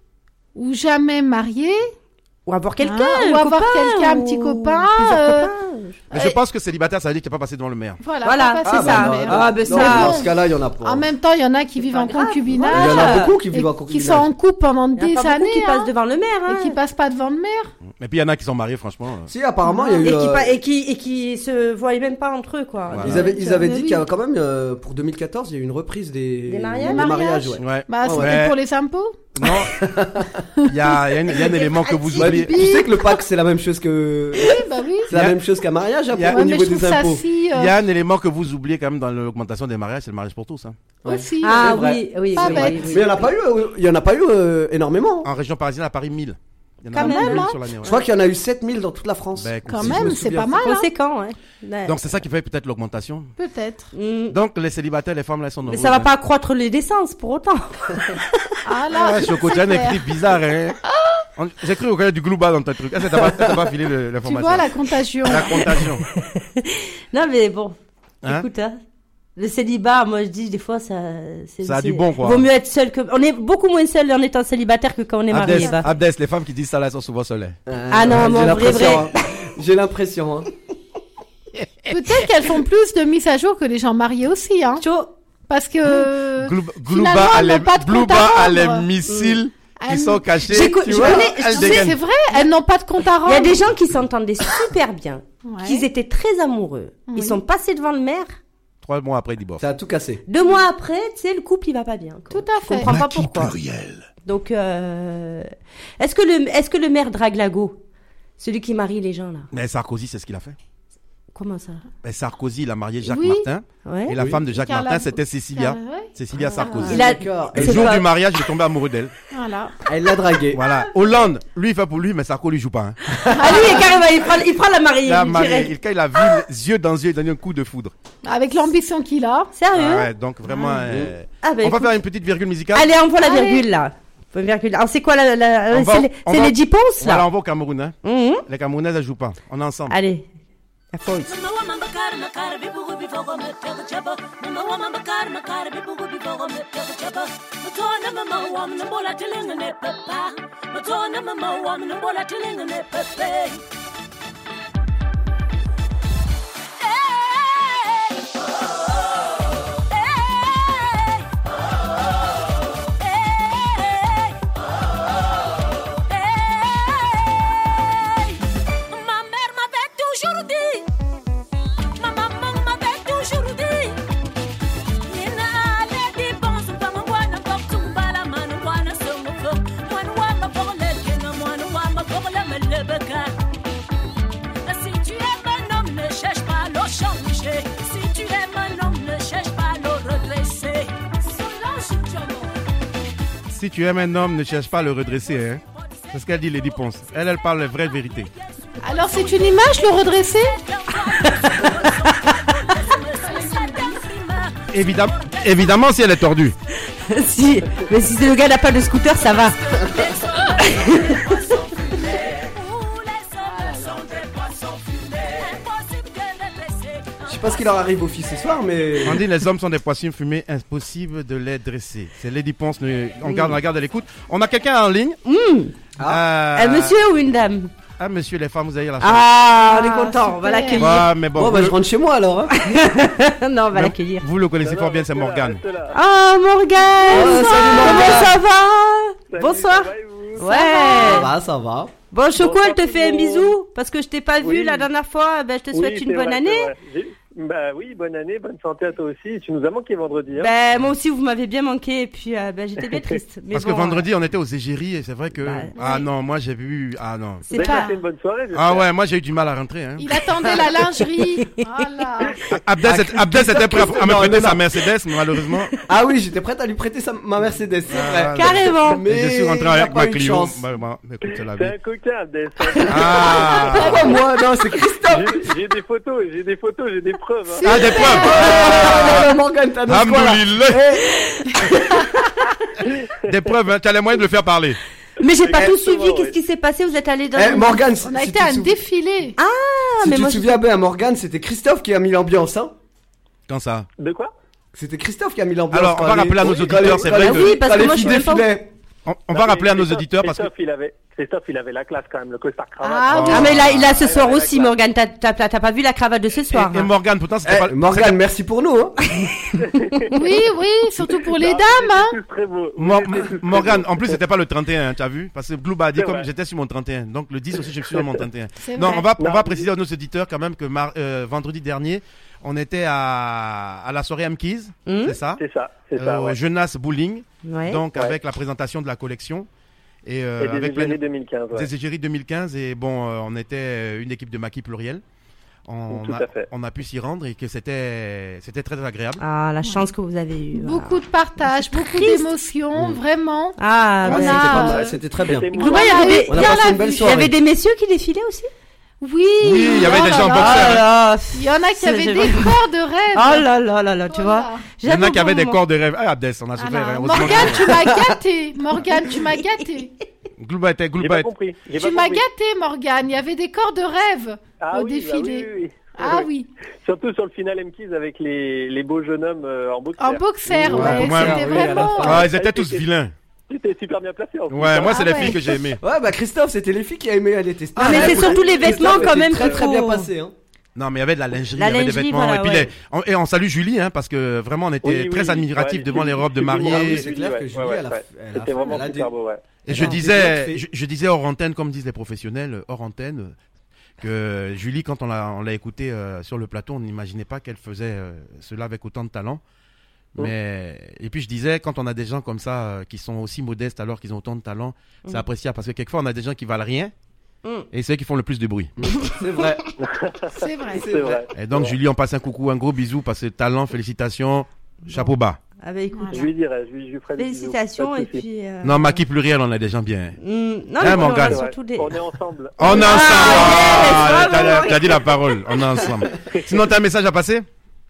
ou jamais marié? Ou avoir quelqu'un. Hein, ou un avoir copain, quelqu'un, un ou petit copain, plusieurs euh, copains. Mais je pense que célibataire, ça veut dire qu'il n'est pas passé devant le maire. Voilà, Voilà, pas c'est passer ça. par non, le maire. non, Ah, ben non, ça- Dans ce cas-là, il y en a pas. En même temps, il y en a qui vivent pas en grave, concubinage. Il y en a beaucoup qui et vivent en qui concubinage. sont en couple pendant Il y des en a pas beaucoup années qui hein, passent devant le maire. Hein. et qui passent pas devant le maire. Mais puis il y en a qui sont mariés, franchement. Si, apparemment, il y a eu. Et qui, euh, pa- et qui, et qui se voyaient même pas entre eux, quoi. Voilà. Ils avaient, ils avaient Mais dit oui. qu'il y avait quand même, euh, pour deux mille quatorze, il y a eu une reprise des, Des mariages des mariages, ouais. Ouais. Bah, c'était Ouais. pour les impôts. Non. Il y a, il y a une- il y a un élément que vous Ouais, oubliez. tu sais que le P A C, c'est la même chose que, Oui, bah oui. c'est la Il y a- même chose qu'un mariage, hein, il y a- pour- au Ouais, mais niveau je des trouve ça impôts. si. euh, Il y a un élément que vous oubliez quand même dans l'augmentation des mariages, c'est le mariage pour tous. Hein. Aussi. Ah C'est vrai. oui, oui, Pas oui, bête. oui, oui. Mais il y en a pas eu, euh, il y en a pas eu euh, énormément. En région parisienne, à Paris, mille. Il y en a Quand mille même, hein. sur l'année. Ouais. Je crois qu'il y en a eu sept mille dans toute la France. Ben, Quand si je même, me c'est souviens. pas mal. hein. Conséquent, ouais. Ouais. Donc c'est ça qui fait peut-être l'augmentation. Peut-être. Mm. Donc les célibataires, les femmes, là, elles sont Mais nombreuses. ça va hein. pas accroître les naissances pour autant. Ah là. Ouais, Choco, tu as un c'est clair. écrit bizarre, hein. On- J'ai cru au cas du glooba dans ton truc. Ah, ça t'a pas, ça t'a pas filé le- Tu l'information. vois la contagion. La contagion. Non, mais bon. Hein? Écoute, hein. Le célibat, moi je dis des fois ça. c'est- Ça a c'est- du bon, quoi. Vaut mieux être seul que. On est beaucoup moins seul en étant célibataire que quand on est marié. Abdes, bah. Abdes, les femmes qui disent ça là sont souvent seules. Euh, Ah non, j'ai mon vrai, l'impression, vrai. hein. J'ai l'impression, hein. Peut-être qu'elles font plus de mises à jour que les gens mariés aussi, hein. Chaud. Parce que. Glooba finalement, a elles les, n'ont pas de compte Glooba à a les rendre. missiles qui Elles- sont cachés. J'écoute- tu je vois, connais- elles je C'est dégainent. c'est vrai, elles n'ont pas de compte à rendre. Il y a des gens qui s'entendaient super bien, Ouais. qu'ils étaient très amoureux. Oui. Ils sont passés devant le maire. Trois mois après, divorce. Ça a tout cassé. Deux mois après, tu sais, le couple il va pas bien. quoi. Tout à Je fait. comprends pas pourquoi. Donc, euh... est-ce que le est-ce que le maire drague la go, celui qui marie les gens là? Mais Sarkozy, c'est ce qu'il a fait. Comment ça? Mais Sarkozy, il a marié Jacques Oui. Martin. Ouais. Et la Oui. femme de Jacques Carla- Martin, c'était Cécilia. Carla- ouais. Cécilia Sarkozy. Il a- D'accord. Le c'est jour pas- du mariage, il est tombé amoureux d'elle. Voilà. Elle l'a dragué. Voilà. Hollande, lui, il fait pour lui, mais Sarko lui joue pas. Hein. Ah lui, carrément, il prend, il prend la mariée. La il mariée, dirait. il- quand il a vu les yeux dans les yeux, il a donné un coup de foudre. Avec l'ambition qu'il a. Sérieux? Ah ouais, donc vraiment. euh, Ah, bah, on va écoute. faire une petite virgule musicale. Allez, on voit la Allez. virgule là. Faut une virgule. Alors c'est quoi la, la... On va- c'est les, on c'est va- les dix ponces là. Voilà, on va au Cameroun. Hein. Mhm. Les Camerounaises, elles jouent pas. On est ensemble. Allez. La folie. Ma mère m'avait toujours dit, ma maman m'avait toujours dit, Nina allait dépenser pas mon bois n'importe où, pas la main, moi ne sommes pas, moi ne vois ma pour le kina, moi ne vois ma pour le melebeka. Si tu aimes un homme, ne cherche pas à le changer. Si tu aimes un homme, ne cherche pas à le redresser. Solange Diamant. Si tu aimes un homme, ne cherche pas à le redresser. Hein. C'est ce qu'elle dit, Lady Ponce. Elle, elle parle la vraie vérité. Alors c'est une image, le redresser? Évidemment, évidemment, si elle est tordue. Si, mais si le gars n'a pas de scooter, ça va. Je sais pas ce qui leur arrive aux filles ce soir, mais. On dit les hommes sont des poissons fumés, impossible de les dresser. C'est Lady Ponce. ne- On garde, on la garde à l'écoute. On a quelqu'un en ligne. Mmh. Euh, Un monsieur ou une dame? Ah, monsieur, les femmes, vous avez la chance. Ah, on est Ah, content, on va super. l'accueillir. Ouais, mais bon, Bon, bah, vous, je rentre chez moi alors, hein. Non, on va non, l'accueillir. vous le connaissez fort bien, c'est Morgane. Oh, Morgane! Oh, salut, Comment Morgane. ça va? Bonsoir. Ouais. Ça va, ça va. Bon, Choco, Bonsoir elle te tout fait le un monde. bisou parce que je t'ai pas vu Oui. la dernière fois. Ben, je te souhaite Oui, une c'est bonne vrai, année. c'est vrai. J'ai- Bah oui, bonne année, bonne santé à toi aussi. Tu nous as manqué vendredi. Hein. Ben, moi aussi, vous m'avez bien manqué et puis euh, ben, j'étais bien triste. Mais Parce bon, que vendredi, on était aux égéries et c'est vrai que. Bah, ah oui. non, moi j'ai vu. Ah non. c'est Vous avez pas. passé une bonne soirée, j'espère. Ah ouais, moi j'ai eu du mal à rentrer. Hein. Il attendait la lingerie. Voilà. Abdel, était- Abdel était prêt à, à me Non, prêter non, sa non. Mercedes, mais malheureusement. Ah oui, j'étais prête à lui prêter sa, ma Mercedes, c'est Ah, vrai. Carrément. Mais je suis rentré il a avec pas ma eu de Clio. chance. Bah, bah, écoute, c'est la C'est vie. un coquin, Abdel. Ah, Pourquoi moi? Non, c'est Christophe. J'ai- J'ai des photos, j'ai des photos, j'ai des preuves. Hein. ah des preuves. Ah, non, Morgane, t'as notre quoi là? Alhamdoulilah. Des preuves, hein, tu as les moyens de le faire parler. Mais j'ai pas Eh, tout c'est suivi. vrai, Qu'est-ce ouais. qui s'est passé? Vous êtes allé dans. Eh, une- Morgane, On a si été tu à te un sou- défilé. Ah, si mais tu moi. te je- souviens bien, Morgane, c'était Christophe qui a mis l'ambiance, hein. Quand ça? De quoi? C'était Christophe qui a mis l'ambiance. Alors, on quand va les- rappeler à nos quand auditeurs, les- c'est quand vrai les que- filles- Oui, parce quand que les moi, filles je suis même pas- défilaient. On, on Non, va mais rappeler à nos Christophe- auditeurs parce que. Christophe, il avait, Christophe, il avait la classe quand même, le costard cravate. Ah, oui. ah, mais là, il a ce soir Ouais, aussi, ouais, Morgane. T'as, t'as, t'as pas vu la cravate de ce soir. Et, et hein. Morgane, pourtant, c'était Eh, pas. Morgane, merci pour nous. Hein. Oui, oui, surtout pour les Non, dames, vous hein. étiez tous très beaux. Vous Mor- étiez tous très Morgane, beaux. en plus, c'était pas le trente et un, hein, tu as vu? Parce que Glouba a dit C'est comme vrai. j'étais sur mon trente et un. Donc, le dix aussi, je suis sur mon trente et un. C'est Non, vrai. on va, on Non, va mais- préciser à nos auditeurs quand même que mar- euh, vendredi dernier, on était à, à la soirée Amkiz, Hum. c'est ça? C'est ça, c'est Euh, ça, au ouais. Jeunesse Bowling, Ouais. donc Ouais. avec la présentation de la collection. Et, euh, Et des avec plein égéries de- deux mille quinze, ouais. des égéries deux mille quinze. Et bon, euh, on était euh, une équipe de maquis pluriel. On, Tout a, à fait. on a pu s'y rendre et que c'était, c'était très agréable. Ah, la chance que vous avez eue. Beaucoup de partage, beaucoup triste. d'émotions, Mm. vraiment. Ah, On Ouais, ben, a- c'était pas euh, mal, c'était très bien. C'était Glouba, il y moi. avait, On a bien passé la une belle vue. il y soirée. avait des messieurs qui défilaient aussi. Oui, Oui, il y avait oh des là gens en là. boxeur. Oh là, Il y en a qui C'est- avaient j'ai des vraiment- corps de rêve. oh là là là là, tu vois. Voilà. Il y en a qui avaient des J'avoue, corps de rêve. Ah, Abdes, on a Ah souffert. là. hein, heureusement Morgane, que- tu m'as gâté. Morgane, tu m'as gâté. Glouba était, J'ai Glouba pas était- compris. j'ai Tu pas m'as compris. gâté, Morgane. Il y avait des corps de rêve Ah au oui, bah défilé. oui, oui, oui. Ah Ouais. oui, Surtout sur le final M Ks avec les, les beaux jeunes hommes euh, en boxer. en boxer, Ouais, ouais, pour moi, c'était oui, à la vraiment. fin. Ah, ils étaient tous vilains. C'était super bien placé en plus. Ouais, moi, c'est Ah les ouais. filles que j'ai aimées. Ouais, bah Christophe, c'était les filles qui a aimé aller tester. Ah, mais c'est surtout les vêtements quand même Très qu'il très faut- bien passé. Hein. Non, mais il y avait de la lingerie, La il y avait des lingerie, vêtements. voilà, et puis, ouais. les- on, et on salue Julie, hein, parce que vraiment, on était Oui, oui, très oui. admiratifs Ouais, devant les Julie- robes de Julie mariée. Moreau, C'est clair que ouais, Julie, ouais, elle a- ouais. elle a C'était fait- vraiment elle a super des- beau, ouais. Et je Non, disais, c'est je, je disais hors antenne, comme disent les professionnels, hors antenne, que Julie, quand on l'a, on l'a écoutée euh, sur le plateau, on n'imaginait pas qu'elle faisait euh, cela avec autant de talent. Mm. Mais et puis je disais, quand on a des gens comme ça euh, qui sont aussi modestes alors qu'ils ont autant de talent, c'est Mm. appréciable parce que quelquefois on a des gens qui valent rien Mm. et c'est eux qui font le plus de bruit. C'est vrai. C'est vrai. C'est vrai. Et donc Ouais. Julie, on passe un coucou, un gros bisou parce que talent, félicitations, chapeau bas. Ah, bah, écoute. Je lui dirai, je lui, je lui ferai des bisous. Félicitations Pas de et soucis. puis. euh, Non, maquis pluriel, on a des gens bien. mm, non, Hein, mais on Morgane a C'est vrai. surtout des. On est ensemble. On est Ah, ensemble. yes, T'as- bravo. T'as dit la parole. On est ensemble. Sinon, t'as un message à passer?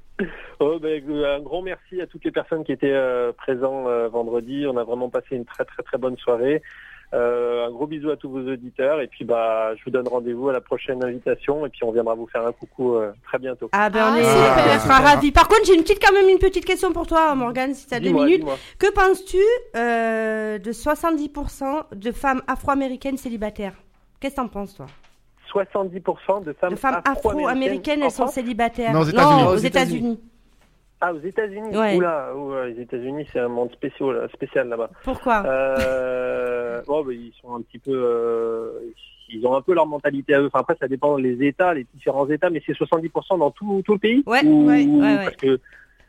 Oh, ben, euh, un grand merci à toutes les personnes qui étaient euh, présents euh, vendredi. On a vraiment passé une très très très bonne soirée. Euh, un gros bisou à tous vos auditeurs et puis bah je vous donne rendez-vous à la prochaine invitation et puis on viendra vous faire un coucou euh, très bientôt. Ah, ben on, Ah, est, super. on sera ravis. Par contre, j'ai une petite, quand même une petite question pour toi, Morgane, si tu as deux Dis-moi, minutes. dis-moi. Que penses-tu euh, de soixante-dix pour cent de femmes afro-américaines célibataires? Qu'est-ce que t'en penses, toi? soixante-dix pour cent de femmes, De femmes afro-américaines, en elles sont France. célibataires. Non, aux États-Unis. aux Aux États-Unis. Ah, aux États-Unis. Ouais. Oula, oula, les États-Unis, c'est un monde spécial, là, spécial là-bas. Pourquoi? Euh, bon, bah, ils sont un petit peu, euh, ils ont un peu leur mentalité à eux. Enfin, après, ça dépend des États, les différents États, mais c'est soixante-dix pour cent dans tout, tout le pays. Ouais, Ou- ouais, ouais, ouais. Parce que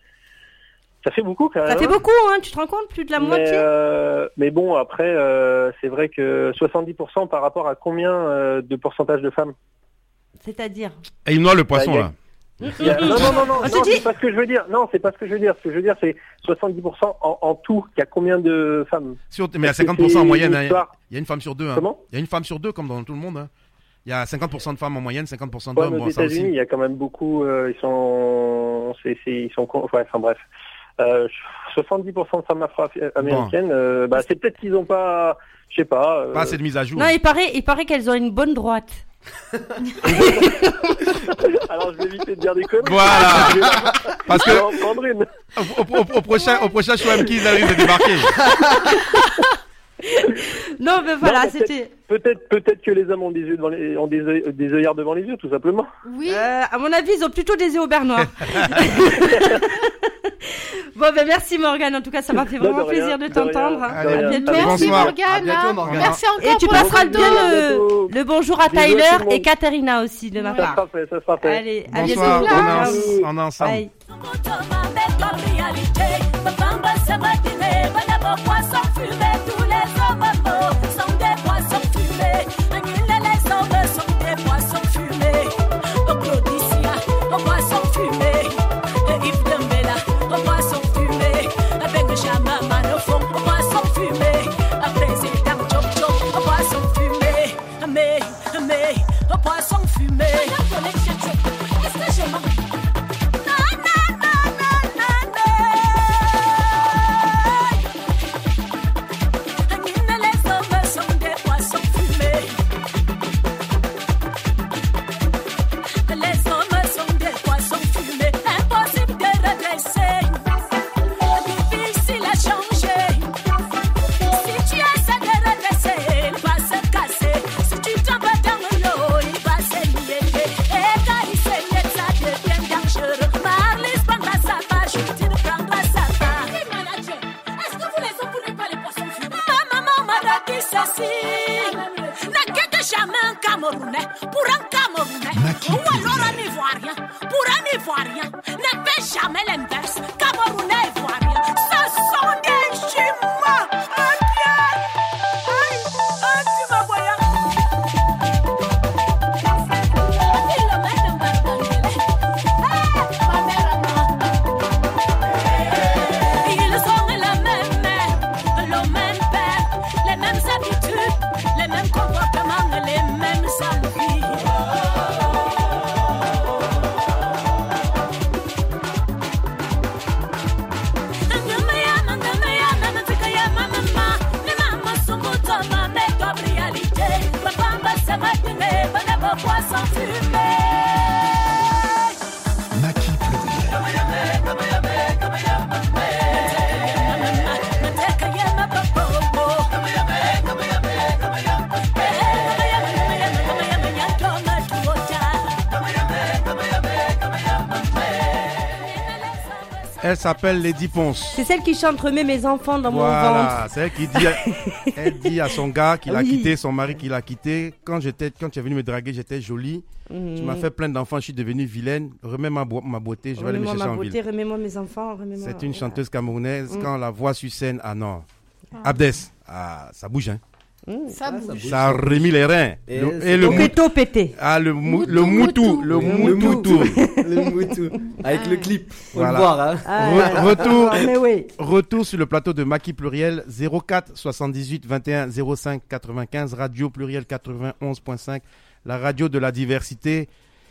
ça fait beaucoup quand même. Ça fait hein. beaucoup, hein, tu te rends compte? Plus de la mais, moitié? euh, mais bon, après, euh, c'est vrai que soixante-dix pour cent par rapport à combien euh, de pourcentage de femmes? C'est-à-dire? Et il noie le poisson, Bah, il y a- là. Il y a- Non, non, non, non, On te non, dit- c'est pas ce que je veux dire. Non, c'est pas ce que je veux dire. Ce que je veux dire, c'est soixante-dix pour cent en, en tout. Il y a combien de femmes? Sur- mais à Parce que cinquante pour cent en c'est moyenne, une hein. histoire. Il y a une femme sur deux. Hein. Comment? Il y a une femme sur deux, comme dans tout le monde. Hein. Il y a cinquante pour cent de femmes en moyenne, cinquante pour cent Ouais, d'hommes. mais aux Bon, ça États-Unis, il aussi. y a quand même beaucoup. euh, ils sont, c'est, c'est, ils sont, con- ouais, enfin bref. Euh, soixante-dix pour cent de femmes afro-américaines. euh, bah, c'est peut-être qu'ils ont pas, je sais pas. euh, Pas assez de mise à jour. Non, il paraît, il paraît qu'elles ont une bonne droite. Alors, je vais éviter de dire des conneries. Voilà. Je vais- Parce je vais que en prendre une. au, au- au prochain, au prochain show M K, ils arrivent de débarquer. Non, mais voilà, Non, mais c'était. Peut-être, peut-être que les hommes ont des yeux devant les, ont des, œil- des œillères devant les yeux, tout simplement. Oui. Euh, à mon avis, ils ont plutôt des yeux au beurre noir. Bon, ben merci Morgane. En tout cas, ça m'a fait Non, de vraiment rien, plaisir de de t'entendre. rien. hein. Allez, À rien. bientôt. Merci Bonsoir. À Morgane. bientôt, hein. Morgane. Merci encore Et tu pour la passeras photo. bien bientôt. le, le bonjour à Bisous à tout Tyler le monde. et Katerina aussi de ma Ouais. Ça part. sera fait, ça sera fait. Allez, à Bonsoir, bientôt. on est, Ciao. en- on est ensemble. Bye. Tous les hommes sont des poissons fumés. Les hommes sont des poissons fumés. Au Claudicia, au poisson fumé. Et Yves Dembella, au poisson fumé. Avec Jama Manofon, au poisson fumé. Président Chop Chop, au poisson fumé. Mais, mais, au poisson fumé. Est-ce que je m'en... Na, na, na, na, na, na. Ne quitte jamais un Camerounais pour un Camerounais. Ou alors un Ivoirien pour un Ivoirien. Ne fais jamais l'inverse. Camerounais, Ivoirien. Ce sont des jumeaux. Ok. Aïe, aïe, tu m'as voyé. Ils ont la même mère, le même père, les mêmes habitudes, les mêmes comportements, les mêmes envies. Elle s'appelle Lady Ponce. C'est celle qui chante Remets mes enfants dans voilà, mon ventre. c'est elle qui dit, elle dit à son gars qu'il Oui. a quitté, son mari qu'il a quitté. Quand j'étais, quand tu es venu me draguer, j'étais jolie. Mmh. Tu m'as fait plein d'enfants, je suis devenue vilaine. Remets ma, bo- ma beauté, je vais aller me Remets-moi chercher ma en beauté, ville. remets-moi mes enfants, remets-moi... C'est une voilà. chanteuse camerounaise. Mm. Quand on la voit sur scène, ah non. Ah. Abdès, ah, ça bouge, hein. Mmh. Ça Ah, bouge. Ça a remis les reins. Et Le- c'est et le bon. mou- Péto pété. Ah, le, mou- le Moutou, moutou, le moutou. Le moutou tourne. Le moutou. Avec le clip. Faut Voilà. le voir, hein. Ah, Re- ouais. retour. Ah, mais oui. Retour sur le plateau de Maki Pluriel zéro quatre soixante-dix-huit vingt et un zéro cinq quatre-vingt-quinze, Radio Pluriel quatre-vingt-onze point cinq, la radio de la diversité.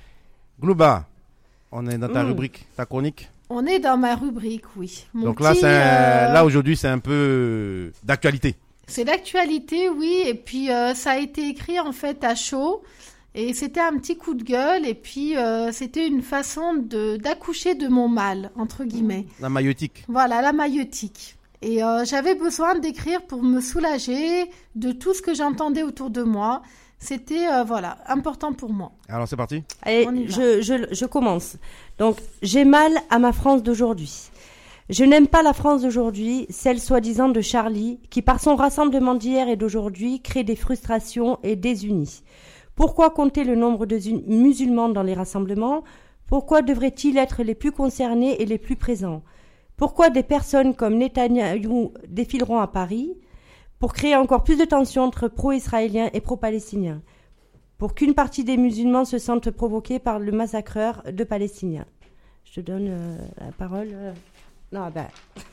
Glouba, on est dans ta Mm. rubrique, ta chronique. On est dans ma rubrique, oui. Mon Donc là, petit, c'est un- euh, là aujourd'hui, c'est un peu euh, d'actualité. C'est d'actualité, oui. Et puis, euh, ça a été écrit en fait à chaud. Et c'était un petit coup de gueule. Et puis, euh, c'était une façon de d'accoucher de mon mal, entre guillemets. La maïotique. Voilà, la maïotique. Et euh, j'avais besoin d'écrire pour me soulager de tout ce que j'entendais autour de moi. C'était, euh, voilà, important pour moi. Alors c'est parti. Allez, On y va. je, je, je commence. Donc, j'ai mal à ma France d'aujourd'hui. Je n'aime pas la France d'aujourd'hui, celle soi-disant de Charlie, qui par son rassemblement d'hier et d'aujourd'hui crée des frustrations et désunis. Pourquoi compter le nombre de zun- musulmans dans les rassemblements ? Pourquoi devraient-ils être les plus concernés et les plus présents ? Pourquoi des personnes comme Netanyahou défileront à Paris pour créer encore plus de tensions entre pro-israéliens et pro-palestiniens ? Pour qu'une partie des musulmans se sentent provoqués par le massacreur de Palestiniens. Je te donne euh, la parole. euh. Non, ben,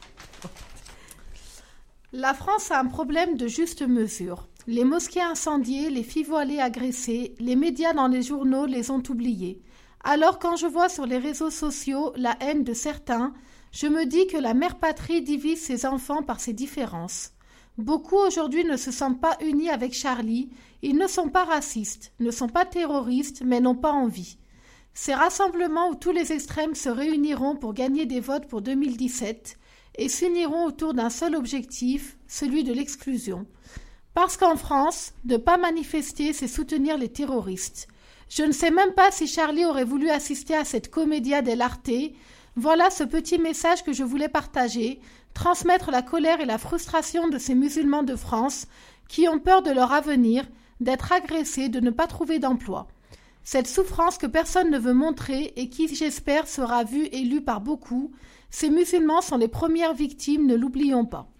La France a un problème de juste mesure. Les mosquées incendiées, les filles voilées agressées, les médias dans les journaux les ont oubliées. Alors quand je vois sur les réseaux sociaux la haine de certains, je me dis que la mère patrie divise ses enfants par ses différences. Beaucoup aujourd'hui ne se sentent pas unis avec Charlie, ils ne sont pas racistes, ne sont pas terroristes, mais n'ont pas envie. Ces rassemblements où tous les extrêmes se réuniront pour gagner des votes pour deux mille dix-sept et s'uniront autour d'un seul objectif, celui de l'exclusion. Parce qu'en France, ne pas manifester, c'est soutenir les terroristes. Je ne sais même pas si Charlie aurait voulu assister à cette commedia dell'arte. Voilà ce petit message que je voulais partager, transmettre la colère et la frustration de ces musulmans de France qui ont peur de leur avenir, d'être agressés, de ne pas trouver d'emploi. Cette souffrance que personne ne veut montrer et qui, j'espère, sera vue et lue par beaucoup, ces musulmans sont les premières victimes, ne l'oublions pas.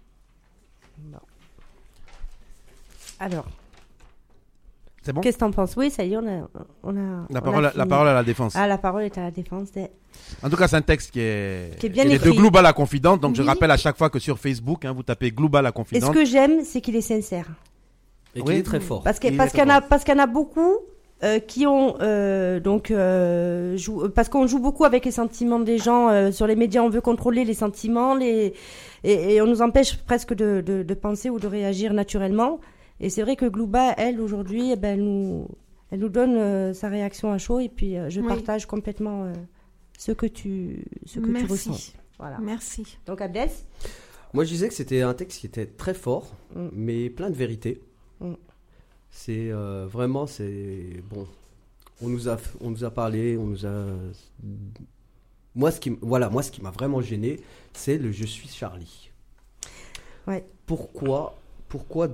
alors, C'est bon. qu'est-ce que t'en penses ? Oui, ça y est, on a, on a. La on parole, a la fini. parole à la défense. Ah, la parole est à la défense. Des... En tout cas, c'est un texte qui est, Qui est bien de écrit. Glouba la confidente. Donc je Oui. rappelle à chaque fois que sur Facebook, hein, vous tapez Glouba la Et ce confidente. que j'aime, c'est qu'il est sincère. Et Oui. qu'il est très fort. Parce que- Il est parce très qu'il y en a, fort. parce qu'il y en a beaucoup euh, qui ont euh, donc euh, joue- euh, parce qu'on joue beaucoup avec les sentiments des gens euh, sur les médias. On veut contrôler les sentiments, les et, et on nous empêche presque de, de, de penser ou de réagir naturellement. Et c'est vrai que Glouba, elle aujourd'hui, eh ben, elle nous elle nous donne euh, sa réaction à chaud et puis euh, je Oui. partage complètement euh, ce que tu ce que tu Merci. ressens. Voilà. Merci. Donc Abdès. Moi, je disais que c'était un texte qui était très fort, Mm. mais plein de vérité. Mm. C'est euh, vraiment, c'est bon. On nous a, on nous a parlé, on nous a. Moi, ce qui, m- voilà, moi, ce qui m'a vraiment gêné, c'est le "Je suis Charlie". Ouais. Pourquoi, pourquoi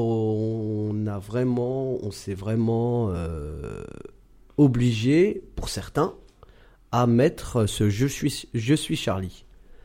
on a vraiment, on s'est vraiment euh, obligé, pour certains, à mettre ce je suis, je suis Charlie.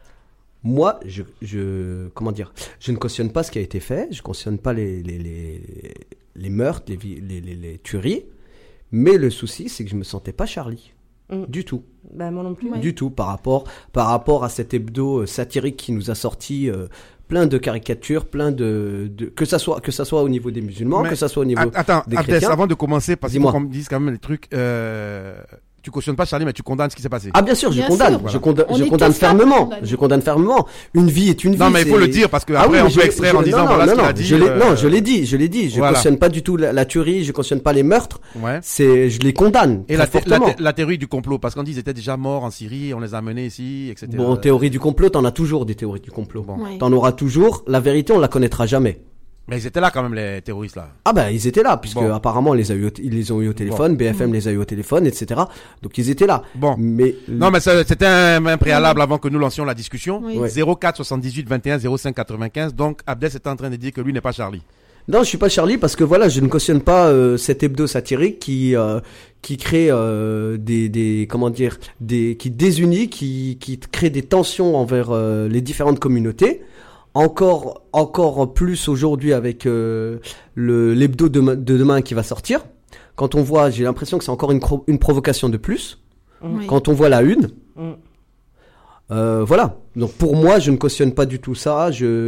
Moi, je, je, comment dire, je ne cautionne pas ce qui a été fait, je ne cautionne pas les, les, les, les meurtres, les, les, les, les tueries, mais le souci, c'est que je me sentais pas Charlie. Mmh. Du tout. Bah, moi non plus. Du ouais. tout, par rapport, par rapport à cet hebdo satirique qui nous a sorti euh, plein de caricatures, plein de, de que ça soit que ça soit au niveau des musulmans, mais que ça soit au niveau attends, des Abdès, chrétiens. Avant de commencer, parce Dis-moi. qu'on me dise quand même les trucs. Euh... Tu cautionnes pas Charlie, mais tu condamnes ce qui s'est passé. Ah bien sûr, je bien condamne, sûr, je voilà. condamne, On je est condamne tous là fermement, pour condamner. je condamne fermement. Une vie est une vie. Non, mais il faut c'est- le dire parce que Ah après oui, on je- peut extraire je- en disant non, voilà non, ce qu'il non, a dit. Je l'ai, euh, non, je l'ai dit, je l'ai dit. Je voilà. cautionne pas du tout la, la tuerie, je cautionne pas les meurtres. Ouais. C'est, je les condamne Et très la, thé- la, fortement. thé- la théorie du complot, parce qu'on dit qu'ils étaient déjà morts en Syrie, on les a amenés ici, et cetera. Bon, théorie du complot, t'en as toujours des théories du complot. Bon. Ouais. T'en auras toujours. La vérité, on la connaîtra jamais. Mais ils étaient là quand même, les terroristes là. Ah ben ils étaient là puisque Bon. apparemment on les a eu, au t- ils les ont eu au téléphone, B F M les a eu au téléphone, et cetera. Donc ils étaient là. Bon. Mais Non, mais ça, c'était un, un préalable avant que nous lancions la discussion. Oui. Ouais. zéro quatre soixante-dix-huit vingt et un zéro cinq quatre-vingt-quinze. Donc, Abdès est en train de dire que lui n'est pas Charlie. non, je suis pas Charlie parce que voilà, je ne cautionne pas euh, cet hebdo satirique qui euh, qui crée euh, des des comment dire des qui désunit, qui qui crée des tensions envers euh, les différentes communautés. Encore encore plus aujourd'hui avec euh, le l'hebdo de, de demain qui va sortir. Quand on voit, j'ai l'impression que c'est encore une cro- une provocation de plus. Oui. Quand on voit la une. Mm. Euh, voilà. Donc pour moi, je ne cautionne pas du tout ça.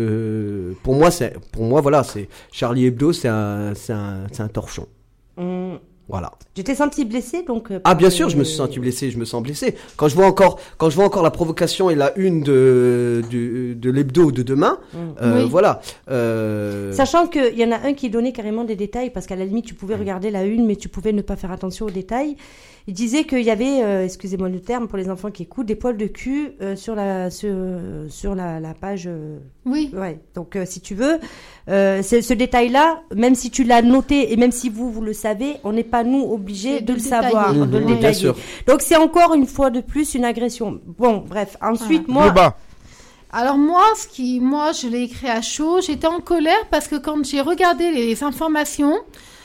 Je, pour moi, c'est, pour moi, voilà, c'est Charlie Hebdo, c'est un, c'est un, c'est un torchon. Mm. Voilà. Tu t'es senti blessé donc euh, Ah bien par- sûr, je me suis senti blessé, je me sens blessé. Quand je vois encore, quand je vois encore la provocation et la une de de, de l'hebdo de demain, Mm. euh, Oui. voilà. Euh... Sachant qu'il y en a un qui donnait carrément des détails, parce qu'à la limite, tu pouvais regarder la une, mais tu pouvais ne pas faire attention aux détails. Il disait qu'il y avait, euh, excusez-moi le terme pour les enfants qui écoutent, des poils de cul euh, sur la sur, sur la, la page. euh, Oui. Ouais. Donc, euh, si tu veux, euh, c'est, ce détail-là, même si tu l'as noté et même si vous vous le savez, on n'est pas nous obligés C'est de de le le détailler. savoir, Mhm, de le bien détailler. sûr. Donc, c'est encore une fois de plus une agression. Bon, bref. Ensuite, moi. Globa. Alors moi, ce qui, moi, je l'ai écrit à chaud. J'étais en colère parce que quand j'ai regardé les informations,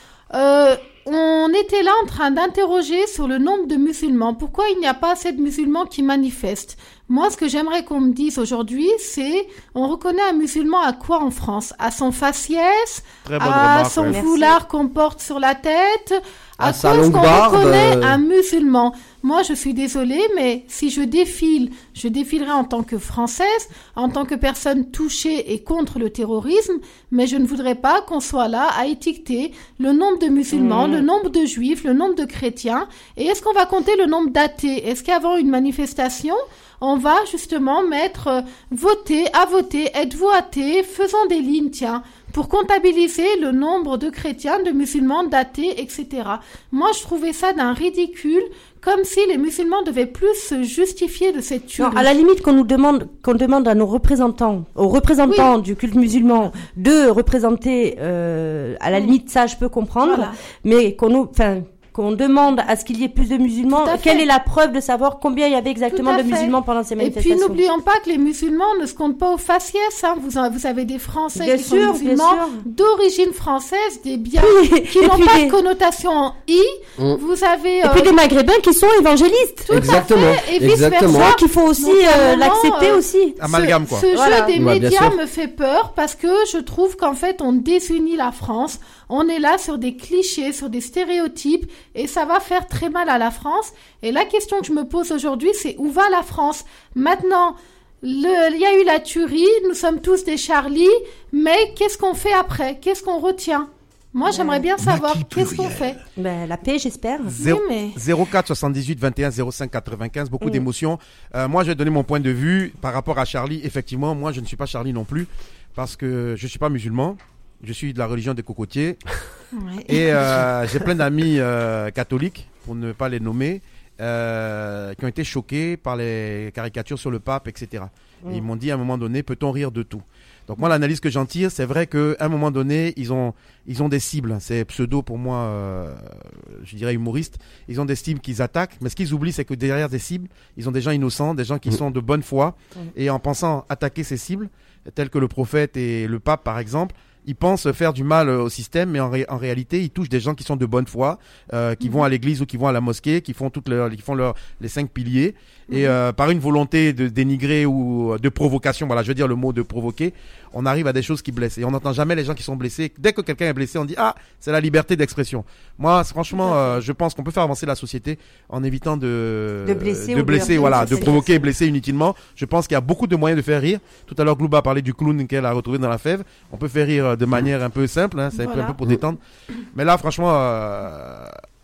euh, on était là en train d'interroger sur le nombre de musulmans. Pourquoi il n'y a pas assez de musulmans qui manifestent? Moi, ce que j'aimerais qu'on me dise aujourd'hui, c'est on reconnaît un musulman à quoi en France? À son faciès, Très bonne à remarque. son ouais. Merci. foulard qu'on porte sur la tête, à, À sa quoi est-ce longue qu'on barbe, reconnaît euh. un musulman? Moi, je suis désolée, mais si je défile, je défilerai en tant que Française, en tant que personne touchée et contre le terrorisme, mais je ne voudrais pas qu'on soit là à étiqueter le nombre de musulmans, Mmh. le nombre de juifs, le nombre de chrétiens. Et est-ce qu'on va compter le nombre d'athées? Est-ce qu'avant une manifestation, on va justement mettre euh, voter, à voter, êtes-vous athée? Faisons des lignes, tiens, pour comptabiliser le nombre de chrétiens, de musulmans, d'athées, et cetera. Moi, je trouvais ça d'un ridicule, comme si les musulmans devaient plus se justifier de cette tuerie. Non, à la limite qu'on nous demande, qu'on demande à nos représentants, aux représentants du culte musulman de représenter, euh, à la limite ça je peux comprendre, Voilà. mais qu'on nous, enfin, qu'on demande à ce qu'il y ait plus de musulmans, Tout à quelle fait. est la preuve de savoir combien il y avait exactement Tout à de fait. musulmans pendant ces Et puis manifestations? n'oublions pas que les musulmans ne se comptent pas au faciès. Hein. Vous, en- vous avez des Français Bien qui sûr, sont musulmans bien sûr. d'origine française, des biens Oui, qui et n'ont puis pas des- de connotation en i. Mm. Vous avez Et euh, puis des maghrébins qui sont évangélistes. tout à Exactement, fait, et vice exactement. versa. Ça qu'il faut aussi Donc, à un euh, moment, l'accepter euh, aussi. Amalgame, quoi. Ce, ce Voilà. jeu des Ouais, bien médias sûr. me fait peur parce que je trouve qu'en fait on désunit la France. On est là sur des clichés, sur des stéréotypes et ça va faire très mal à la France. Et la question que je me pose aujourd'hui, c'est où va la France? Maintenant, le, il y a eu la tuerie, nous sommes tous des Charlie, mais qu'est-ce qu'on fait après? Qu'est-ce qu'on retient? Moi, j'aimerais bien savoir Maquis qu'est-ce qu'on pluriel. fait. Ben, la paix, j'espère. Zéro- Oui, mais- zéro quatre soixante-dix-huit vingt et un zéro cinq quatre-vingt-quinze, beaucoup Mm. d'émotions. Euh, moi, je vais donner mon point de vue par rapport à Charlie. Effectivement, moi, je ne suis pas Charlie non plus parce que je suis pas musulman. Je suis de la religion des cocotiers Ouais. et euh, j'ai plein d'amis euh, catholiques, pour ne pas les nommer, euh, qui ont été choqués par les caricatures sur le pape, et cetera. Et ils m'ont dit à un moment donné, peut-on rire de tout? Donc moi, l'analyse que j'en tire, c'est vrai qu'à un moment donné, ils ont, ils ont des cibles. C'est pseudo pour moi, euh, je dirais humoriste. Ils ont des cibles qu'ils attaquent, mais ce qu'ils oublient, c'est que derrière des cibles, ils ont des gens innocents, des gens qui Mmh. sont de bonne foi. Mmh. Et en pensant attaquer ces cibles, tels que le prophète et le pape par exemple, ils pensent faire du mal au système, mais en, ré- en réalité, ils touchent des gens qui sont de bonne foi, euh, qui mmh. vont à l'église ou qui vont à la mosquée, qui font toutes leurs, qui font leurs les cinq piliers, mmh. et euh, par une volonté de dénigrer ou de provocation, voilà, je veux dire le mot de provoquer, on arrive à des choses qui blessent. Et on n'entend jamais les gens qui sont blessés. Dès que quelqu'un est blessé, on dit ah, c'est la liberté d'expression. Moi, franchement, euh, je pense qu'on peut faire avancer la société en évitant de de blesser, de blesser, voilà, de provoquer et blesser inutilement. Je pense qu'il y a beaucoup de moyens de faire rire. Tout à l'heure, Glouba a parlé du clown qu'elle a retrouvé dans la fève. On peut faire rire de manière un peu simple, hein, c'est voilà. un peu pour détendre. Mais là, franchement, euh,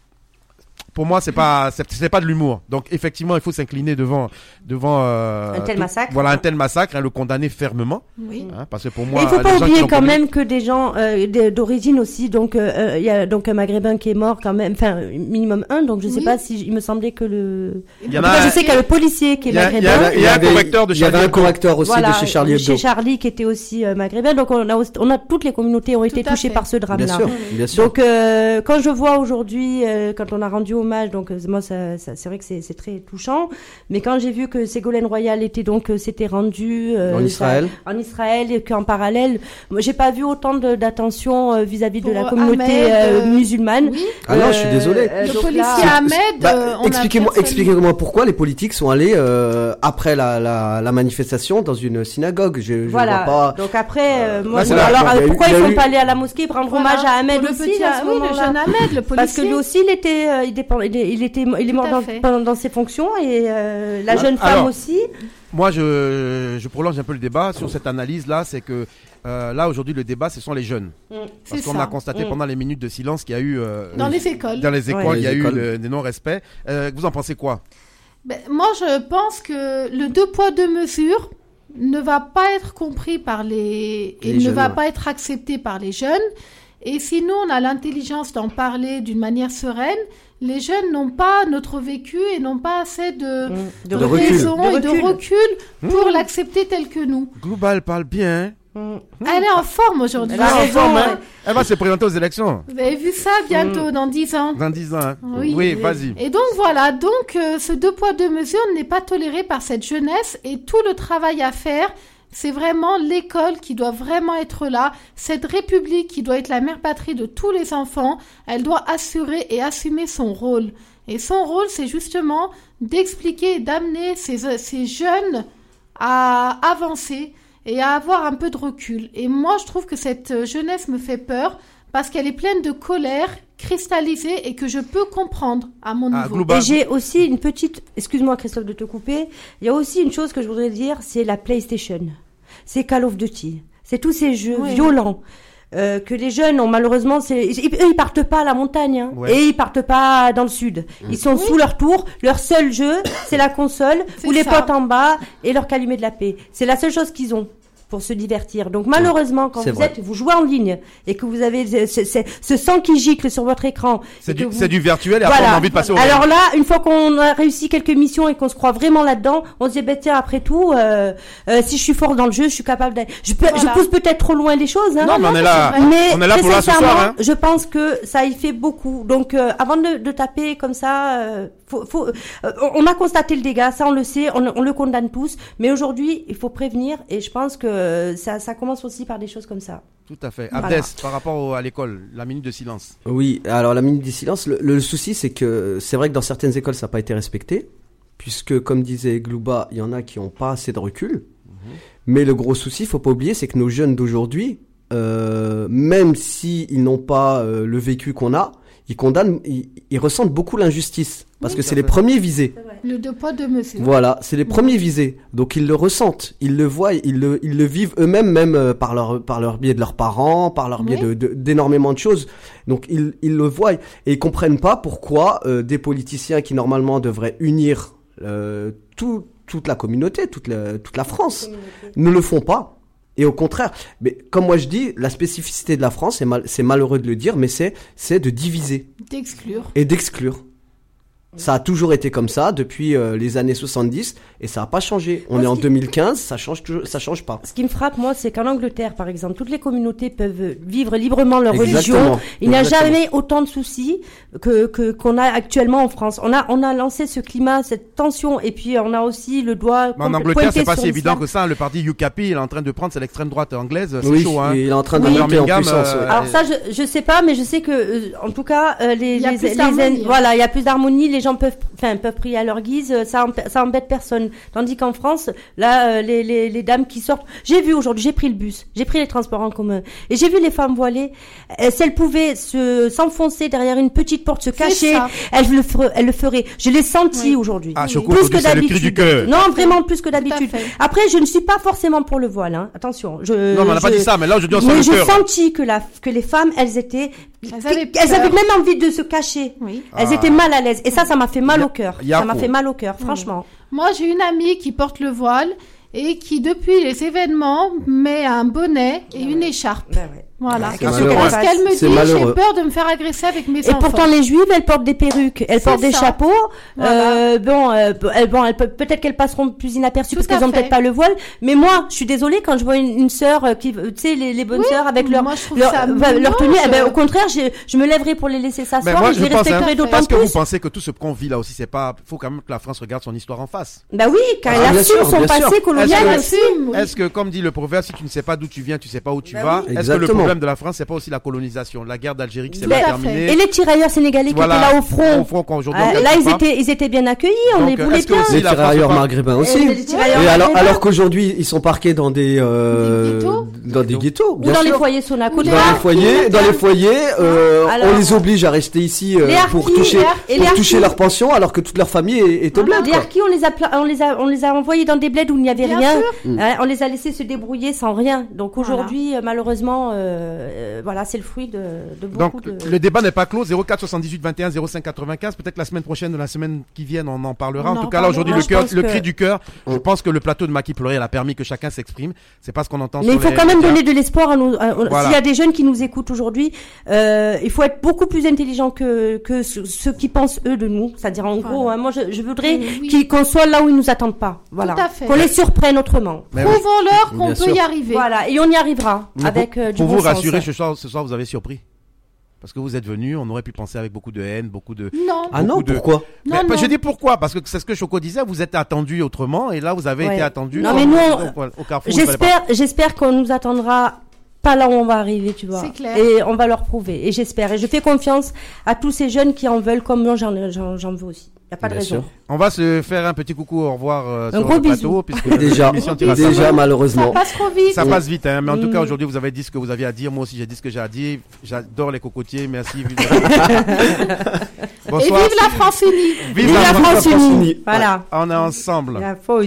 pour moi, c'est pas, c'est, c'est pas de l'humour. Donc, effectivement, il faut s'incliner devant, devant euh, un tel tout, massacre. Voilà, un tel massacre, hein, le condamner fermement. Oui. Hein, parce que pour moi, il faut pas oublier quand commis... même que des gens euh, d'origine aussi. Donc, il euh, y a donc un Maghrébin qui est mort quand même, enfin minimum un. Donc, je sais oui. pas si il me semblait que le. Il y en a. Je sais qu'il y a le policier qui est maghrébin. Il y a un correcteur de Charlie. Il y avait un correcteur aussi voilà, de chez Charlie Hebdo. Chez Charlie qui était aussi euh, maghrébin. Donc, on a, on a toutes les communautés ont été touchées par ce drame-là. Bien sûr, bien sûr. Donc, euh, quand je vois aujourd'hui, euh, quand on a rendu hommage, donc moi, ça, ça, c'est vrai que c'est, c'est très touchant. Mais quand j'ai vu que Ségolène Royal était donc euh, s'était rendu euh, en Israël, ça, en Israël, et qu'en parallèle, moi, j'ai pas vu autant de, d'attention euh, vis-à-vis Pour de la communauté Ahmed, euh, euh, musulmane. Oui. Ah non, je suis désolé. Euh, le policier là, Ahmed. Bah, euh, on expliquez-moi, personne... expliquez-moi pourquoi les politiques sont allés euh, après la, la, la manifestation dans une synagogue. Je, je voilà. vois pas. Donc après, euh, moi, là, alors la... euh, pourquoi eu, ils sont eu... pas allés à la mosquée prendre voilà. hommage à Ahmed le aussi petit là, à ce oui, le moment-là. jeune Ahmed, le policier. Parce que lui aussi, il était, euh, il, dépend, il, est, il était, il est mort dans, dans, dans ses fonctions et euh, la jeune femme alors, aussi. Moi, je, je prolonge un peu le débat sur cette analyse-là. C'est que euh, là, aujourd'hui, le débat, ce sont les jeunes. Mmh. Parce c'est qu'on ça. a constaté mmh. pendant les minutes de silence qu'il y a eu... Euh, dans les écoles. Dans les écoles, ouais. il y a les eu écoles. le, des non-respects. Euh, vous en pensez quoi? Ben, moi, je pense que le deux poids, deux mesures ne va pas être compris par les... Les et jeunes, ne va ouais. pas être accepté par les jeunes. Et si nous, on a l'intelligence d'en parler d'une manière sereine, les jeunes n'ont pas notre vécu et n'ont pas assez de, Mmh. de, De raison recul. et De de recul. recul pour Mmh. l'accepter tel que nous. Global parle bien. Mmh. Elle est en forme aujourd'hui. Elle a Elle, raison, forme, ouais. hein. Elle va se présenter aux élections Vous avez vu ça bientôt, Mmh. dans dix ans. dans dix ans. Hein. Oui. Oui, vas-y. Et donc voilà, donc euh, ce deux poids deux mesures n'est pas toléré par cette jeunesse et tout le travail à faire, c'est vraiment l'école qui doit vraiment être là, cette république qui doit être la mère patrie de tous les enfants, elle doit assurer et assumer son rôle. Et son rôle, c'est justement d'expliquer et d'amener ces, ces jeunes à avancer et à avoir un peu de recul. Et moi, je trouve que cette jeunesse me fait peur parce qu'elle est pleine de colère, cristallisée et que je peux comprendre à mon Ah, niveau. global. Et j'ai aussi une petite, excuse-moi Christophe de te couper, il y a aussi une chose que je voudrais dire, c'est la PlayStation, c'est Call of Duty, c'est tous ces jeux Oui. violents. Euh, que les jeunes ont malheureusement, c'est, ils, eux ils partent pas à la montagne, hein, Ouais. et ils partent pas dans le sud. Ils sont Oui. sous leur tour. Leur seul jeu, c'est la console C'est ou les ça. potes en bas et leur calumet de la paix. C'est la seule chose qu'ils ont pour se divertir. Donc malheureusement, quand C'est vous vrai. êtes, vous jouez en ligne et que vous avez ce, ce, ce- ce sang qui gicle sur votre écran, C'est et du, que vous- c'est du virtuel et après on a envie de passer au réel. alors là, une fois qu'on a réussi quelques missions et qu'on se croit vraiment là-dedans, on se dit, ben tiens, après tout, euh, euh, si je suis fort dans le jeu, je suis capable d'aller... Je, peux, Voilà. je pousse peut-être trop loin les choses, hein. Non, mais on est là, c'est vrai. Mais on est là très pour là ce sincèrement, soir. Hein. je pense que ça y fait beaucoup. Donc, euh, avant de, de taper comme ça, euh, faut, faut, euh, on a constaté le dégât, ça on le sait, on, on le condamne tous. Mais aujourd'hui, il faut prévenir et je pense que ça, ça commence aussi par des choses comme ça. Tout à fait. Voilà. Abdes, par rapport au- à l'école, la minute de silence. Oui, alors la minute du silence, le, le souci c'est que c'est vrai que dans certaines écoles ça n'a pas été respecté, puisque comme disait Glouba, il y en a qui n'ont pas assez de recul. Mais le gros souci, il faut pas oublier, c'est que nos jeunes d'aujourd'hui, euh, même s'ils n'ont pas euh, le vécu qu'on a, ils condamnent, ils, ils ressentent beaucoup l'injustice, parce Oui, que tout c'est à les fait. premiers visés. Le deux poids, deux mesures. Voilà, c'est les premiers visés. Donc ils le ressentent, ils le voient, ils le, ils le vivent eux-mêmes, même euh, par leur, par leur biais de leurs parents, par leur biais Oui. de, de- d'énormément de choses. Donc ils, ils le voient et ils comprennent pas pourquoi euh, des politiciens qui normalement devraient unir euh, tout, toute la communauté, toute la, toute la France, ne le font pas. Et au contraire, mais comme moi je dis, la spécificité de la France, c'est, mal, c'est malheureux de le dire, mais c'est, c'est de diviser D'exclure. et d'exclure. Ça a toujours été comme ça depuis euh, les années soixante-dix et ça n'a pas changé. On Moi, est ce en qui- deux mille quinze, ça change toujours, ça change pas. Ce qui me frappe, moi, c'est qu'en Angleterre, par exemple, toutes les communautés peuvent vivre librement leur Exactement. religion. Il n'y a Exactement. jamais autant de soucis que, que, qu'on a actuellement en France. On a, on a lancé ce climat, cette tension, et puis on a aussi le doigt Mais en compl- Angleterre, pointé c'est pas sur si évident l'islam. que ça. Le parti U K P, il est en train de prendre, c'est l'extrême droite anglaise, c'est Oui, chaud, hein. il est en train de À monter en Birmingham, puissance. euh, ouais. Alors ça, je, je sais pas, mais je sais que, euh, en tout cas, euh, les, Il y a les, plus les- d'harmonie, hein. voilà, il y a plus d'harmonie, les gens peuvent, enfin, peuvent prier à leur guise, euh, ça, emp- ça embête personne. Tandis qu'en France, là, euh, les, les, les dames qui sortent, j'ai vu aujourd'hui, j'ai pris le bus, j'ai pris les transports en commun, et j'ai vu les femmes voilées, euh, si elles pouvaient se, s'enfoncer derrière une petite porte, se cacher, ça. elles le feraient, elles le feraient. Je l'ai senti Oui. aujourd'hui. Ah, Choco, Plus aujourd'hui, que c'est le cri d'habitude. du cœur. Non, vraiment plus que Tout à d'habitude. fait. Après, je ne suis pas forcément pour le voile, hein. Attention. Je, Non, mais on n'a pas je- dit ça, mais là, aujourd'hui, on sent mais le j'ai cœur. senti que la, que les femmes, elles étaient, Elles avaient elles peur. avaient même envie de se cacher. Oui. Elles Ah. étaient mal à l'aise. Et ça, ça m'a fait mal au cœur. y a Ça m'a quoi fait mal au cœur, franchement. Moi, j'ai une amie qui porte le voile et qui, depuis les événements, met un bonnet et une écharpe. Ben ouais. Voilà. C'est malheureux. Parce qu'elle me C'est dit, malheureux. j'ai peur de me faire agresser avec mes Et enfants. pourtant, les juives, elles portent des perruques, elles C'est portent des ça. chapeaux. Voilà. Euh, bon, euh, elles, bon, elles peuvent, peut-être qu'elles passeront plus inaperçues Tout parce qu'elles à ont fait. peut-être pas le voile. Mais moi, je suis désolée quand je vois une, une sœur euh, qui, tu sais, les, les bonnes Oui, sœurs avec leur, moi, je trouve leur, ça euh, mignon, leur tenue. Eh ben, je- au contraire, je, je me lèverai pour les laisser Mais s'asseoir moi, et je je les pense, respecterai hein, d'autant parce que plus. vous pensez que tout ce qu'on vit là aussi, c'est pas, faut quand même que la France regarde son histoire en face. Bah oui, car Ah, elle bien assume sûr, son bien passé sûr. colonial Est-ce aussi. Oui. Est-ce que, comme dit le proverbe, si tu ne sais pas d'où tu viens, tu sais pas où tu Bah vas, oui. est-ce que le Exactement. problème de la France, c'est pas aussi la colonisation, la guerre d'Algérie qui s'est Mais- mal Tout à fait. terminée? Et les tirailleurs sénégalais Voilà, qui étaient là au front. au front, quand aujourd'hui, Ah, on là, calcule ils pas. étaient, ils étaient bien accueillis, on Donc, les voulait est-ce que bien. aussi Les la France tirailleurs peut pas- maghrébins Et aussi. les tirailleurs Et alors, maghrébins. alors qu'aujourd'hui, ils sont parqués dans des, euh, Des ghettos dans des ghettos, Ou bien dans les sûr. foyers Sonaco. Ou Dans les les harkis, foyers, dans les foyers, euh, Alors, on les oblige à rester ici euh, les pour harkis, toucher, les har- et pour les toucher harkis. leur pension, alors que toute leur famille est, est au bled. Les quoi. harkis, on les a, pla- on les a, on les a envoyés dans des bleds où il n'y avait Bien rien. sûr. Mm. Hein, on les a laissés se débrouiller sans rien. Donc Voilà. aujourd'hui, euh, malheureusement, euh, euh, voilà, c'est le fruit de, de beaucoup Donc, de. le débat n'est pas clos. zéro quatre soixante-dix-huit vingt et un zéro cinq quatre-vingt-quinze. Peut-être la semaine prochaine ou la semaine qui vient, on en parlera. On en en tout cas, là, aujourd'hui, parlera. le cœur, Je pense le que- cri du cœur. Je Mm. pense que le plateau de Maki Pluriel a permis que chacun s'exprime. C'est pas ce qu'on entend Mais sur il faut les quand même médias. donner de l'espoir à nos. à- Voilà. S'il y a des jeunes qui nous écoutent aujourd'hui, euh, il faut être beaucoup plus intelligent que que ceux, ceux qui pensent eux de nous. C'est-à-dire en Voilà. gros, hein, moi, je, je voudrais Oui, oui. qu'ils- qu'on soit là où ils nous attendent pas. Voilà. Tout à fait. Qu'on les surprenne autrement. Mais oui. Prouvons-leur qu'on Bien peut sûr. y arriver. Voilà. Et on y arrivera Mais avec pour, euh, du pour bon vous sens. rassurer, ce soir, ce soir, vous avez surpris. Parce que vous êtes venu, on aurait pu penser avec beaucoup de haine, beaucoup de. Non. Ah non, beaucoup de- pourquoi? Mais, Non, bah, non. je dis pourquoi, parce que c'est ce que Choco disait, vous êtes attendu autrement, et là, vous avez Ouais. été attendu. Non, mais nous, on- Donc, voilà, au carrefour, il fallait pas. J'espère, j'espère qu'on nous attendra pas là où on va arriver, tu vois. C'est clair. Et on va leur prouver. Et j'espère. Et je fais confiance à tous ces jeunes qui en veulent comme moi, j'en, j'en, j'en veux aussi. Y a pas de Bien raison. sûr. On va se faire un petit coucou, au revoir euh, Un sur gros le bisou. plateau, puisque Déjà, l'émission tire à sa déjà fin. Ça malheureusement. passe trop vite. Ça passe vite, hein, mais en tout cas Mm. aujourd'hui vous avez dit ce que vous aviez à dire, moi aussi j'ai dit ce que j'ai à dire. J'adore les cocotiers, merci. Et Bonsoir. vive la Francini. Vive Vive la France. France unie. unie. Voilà. On est ensemble. La fausse.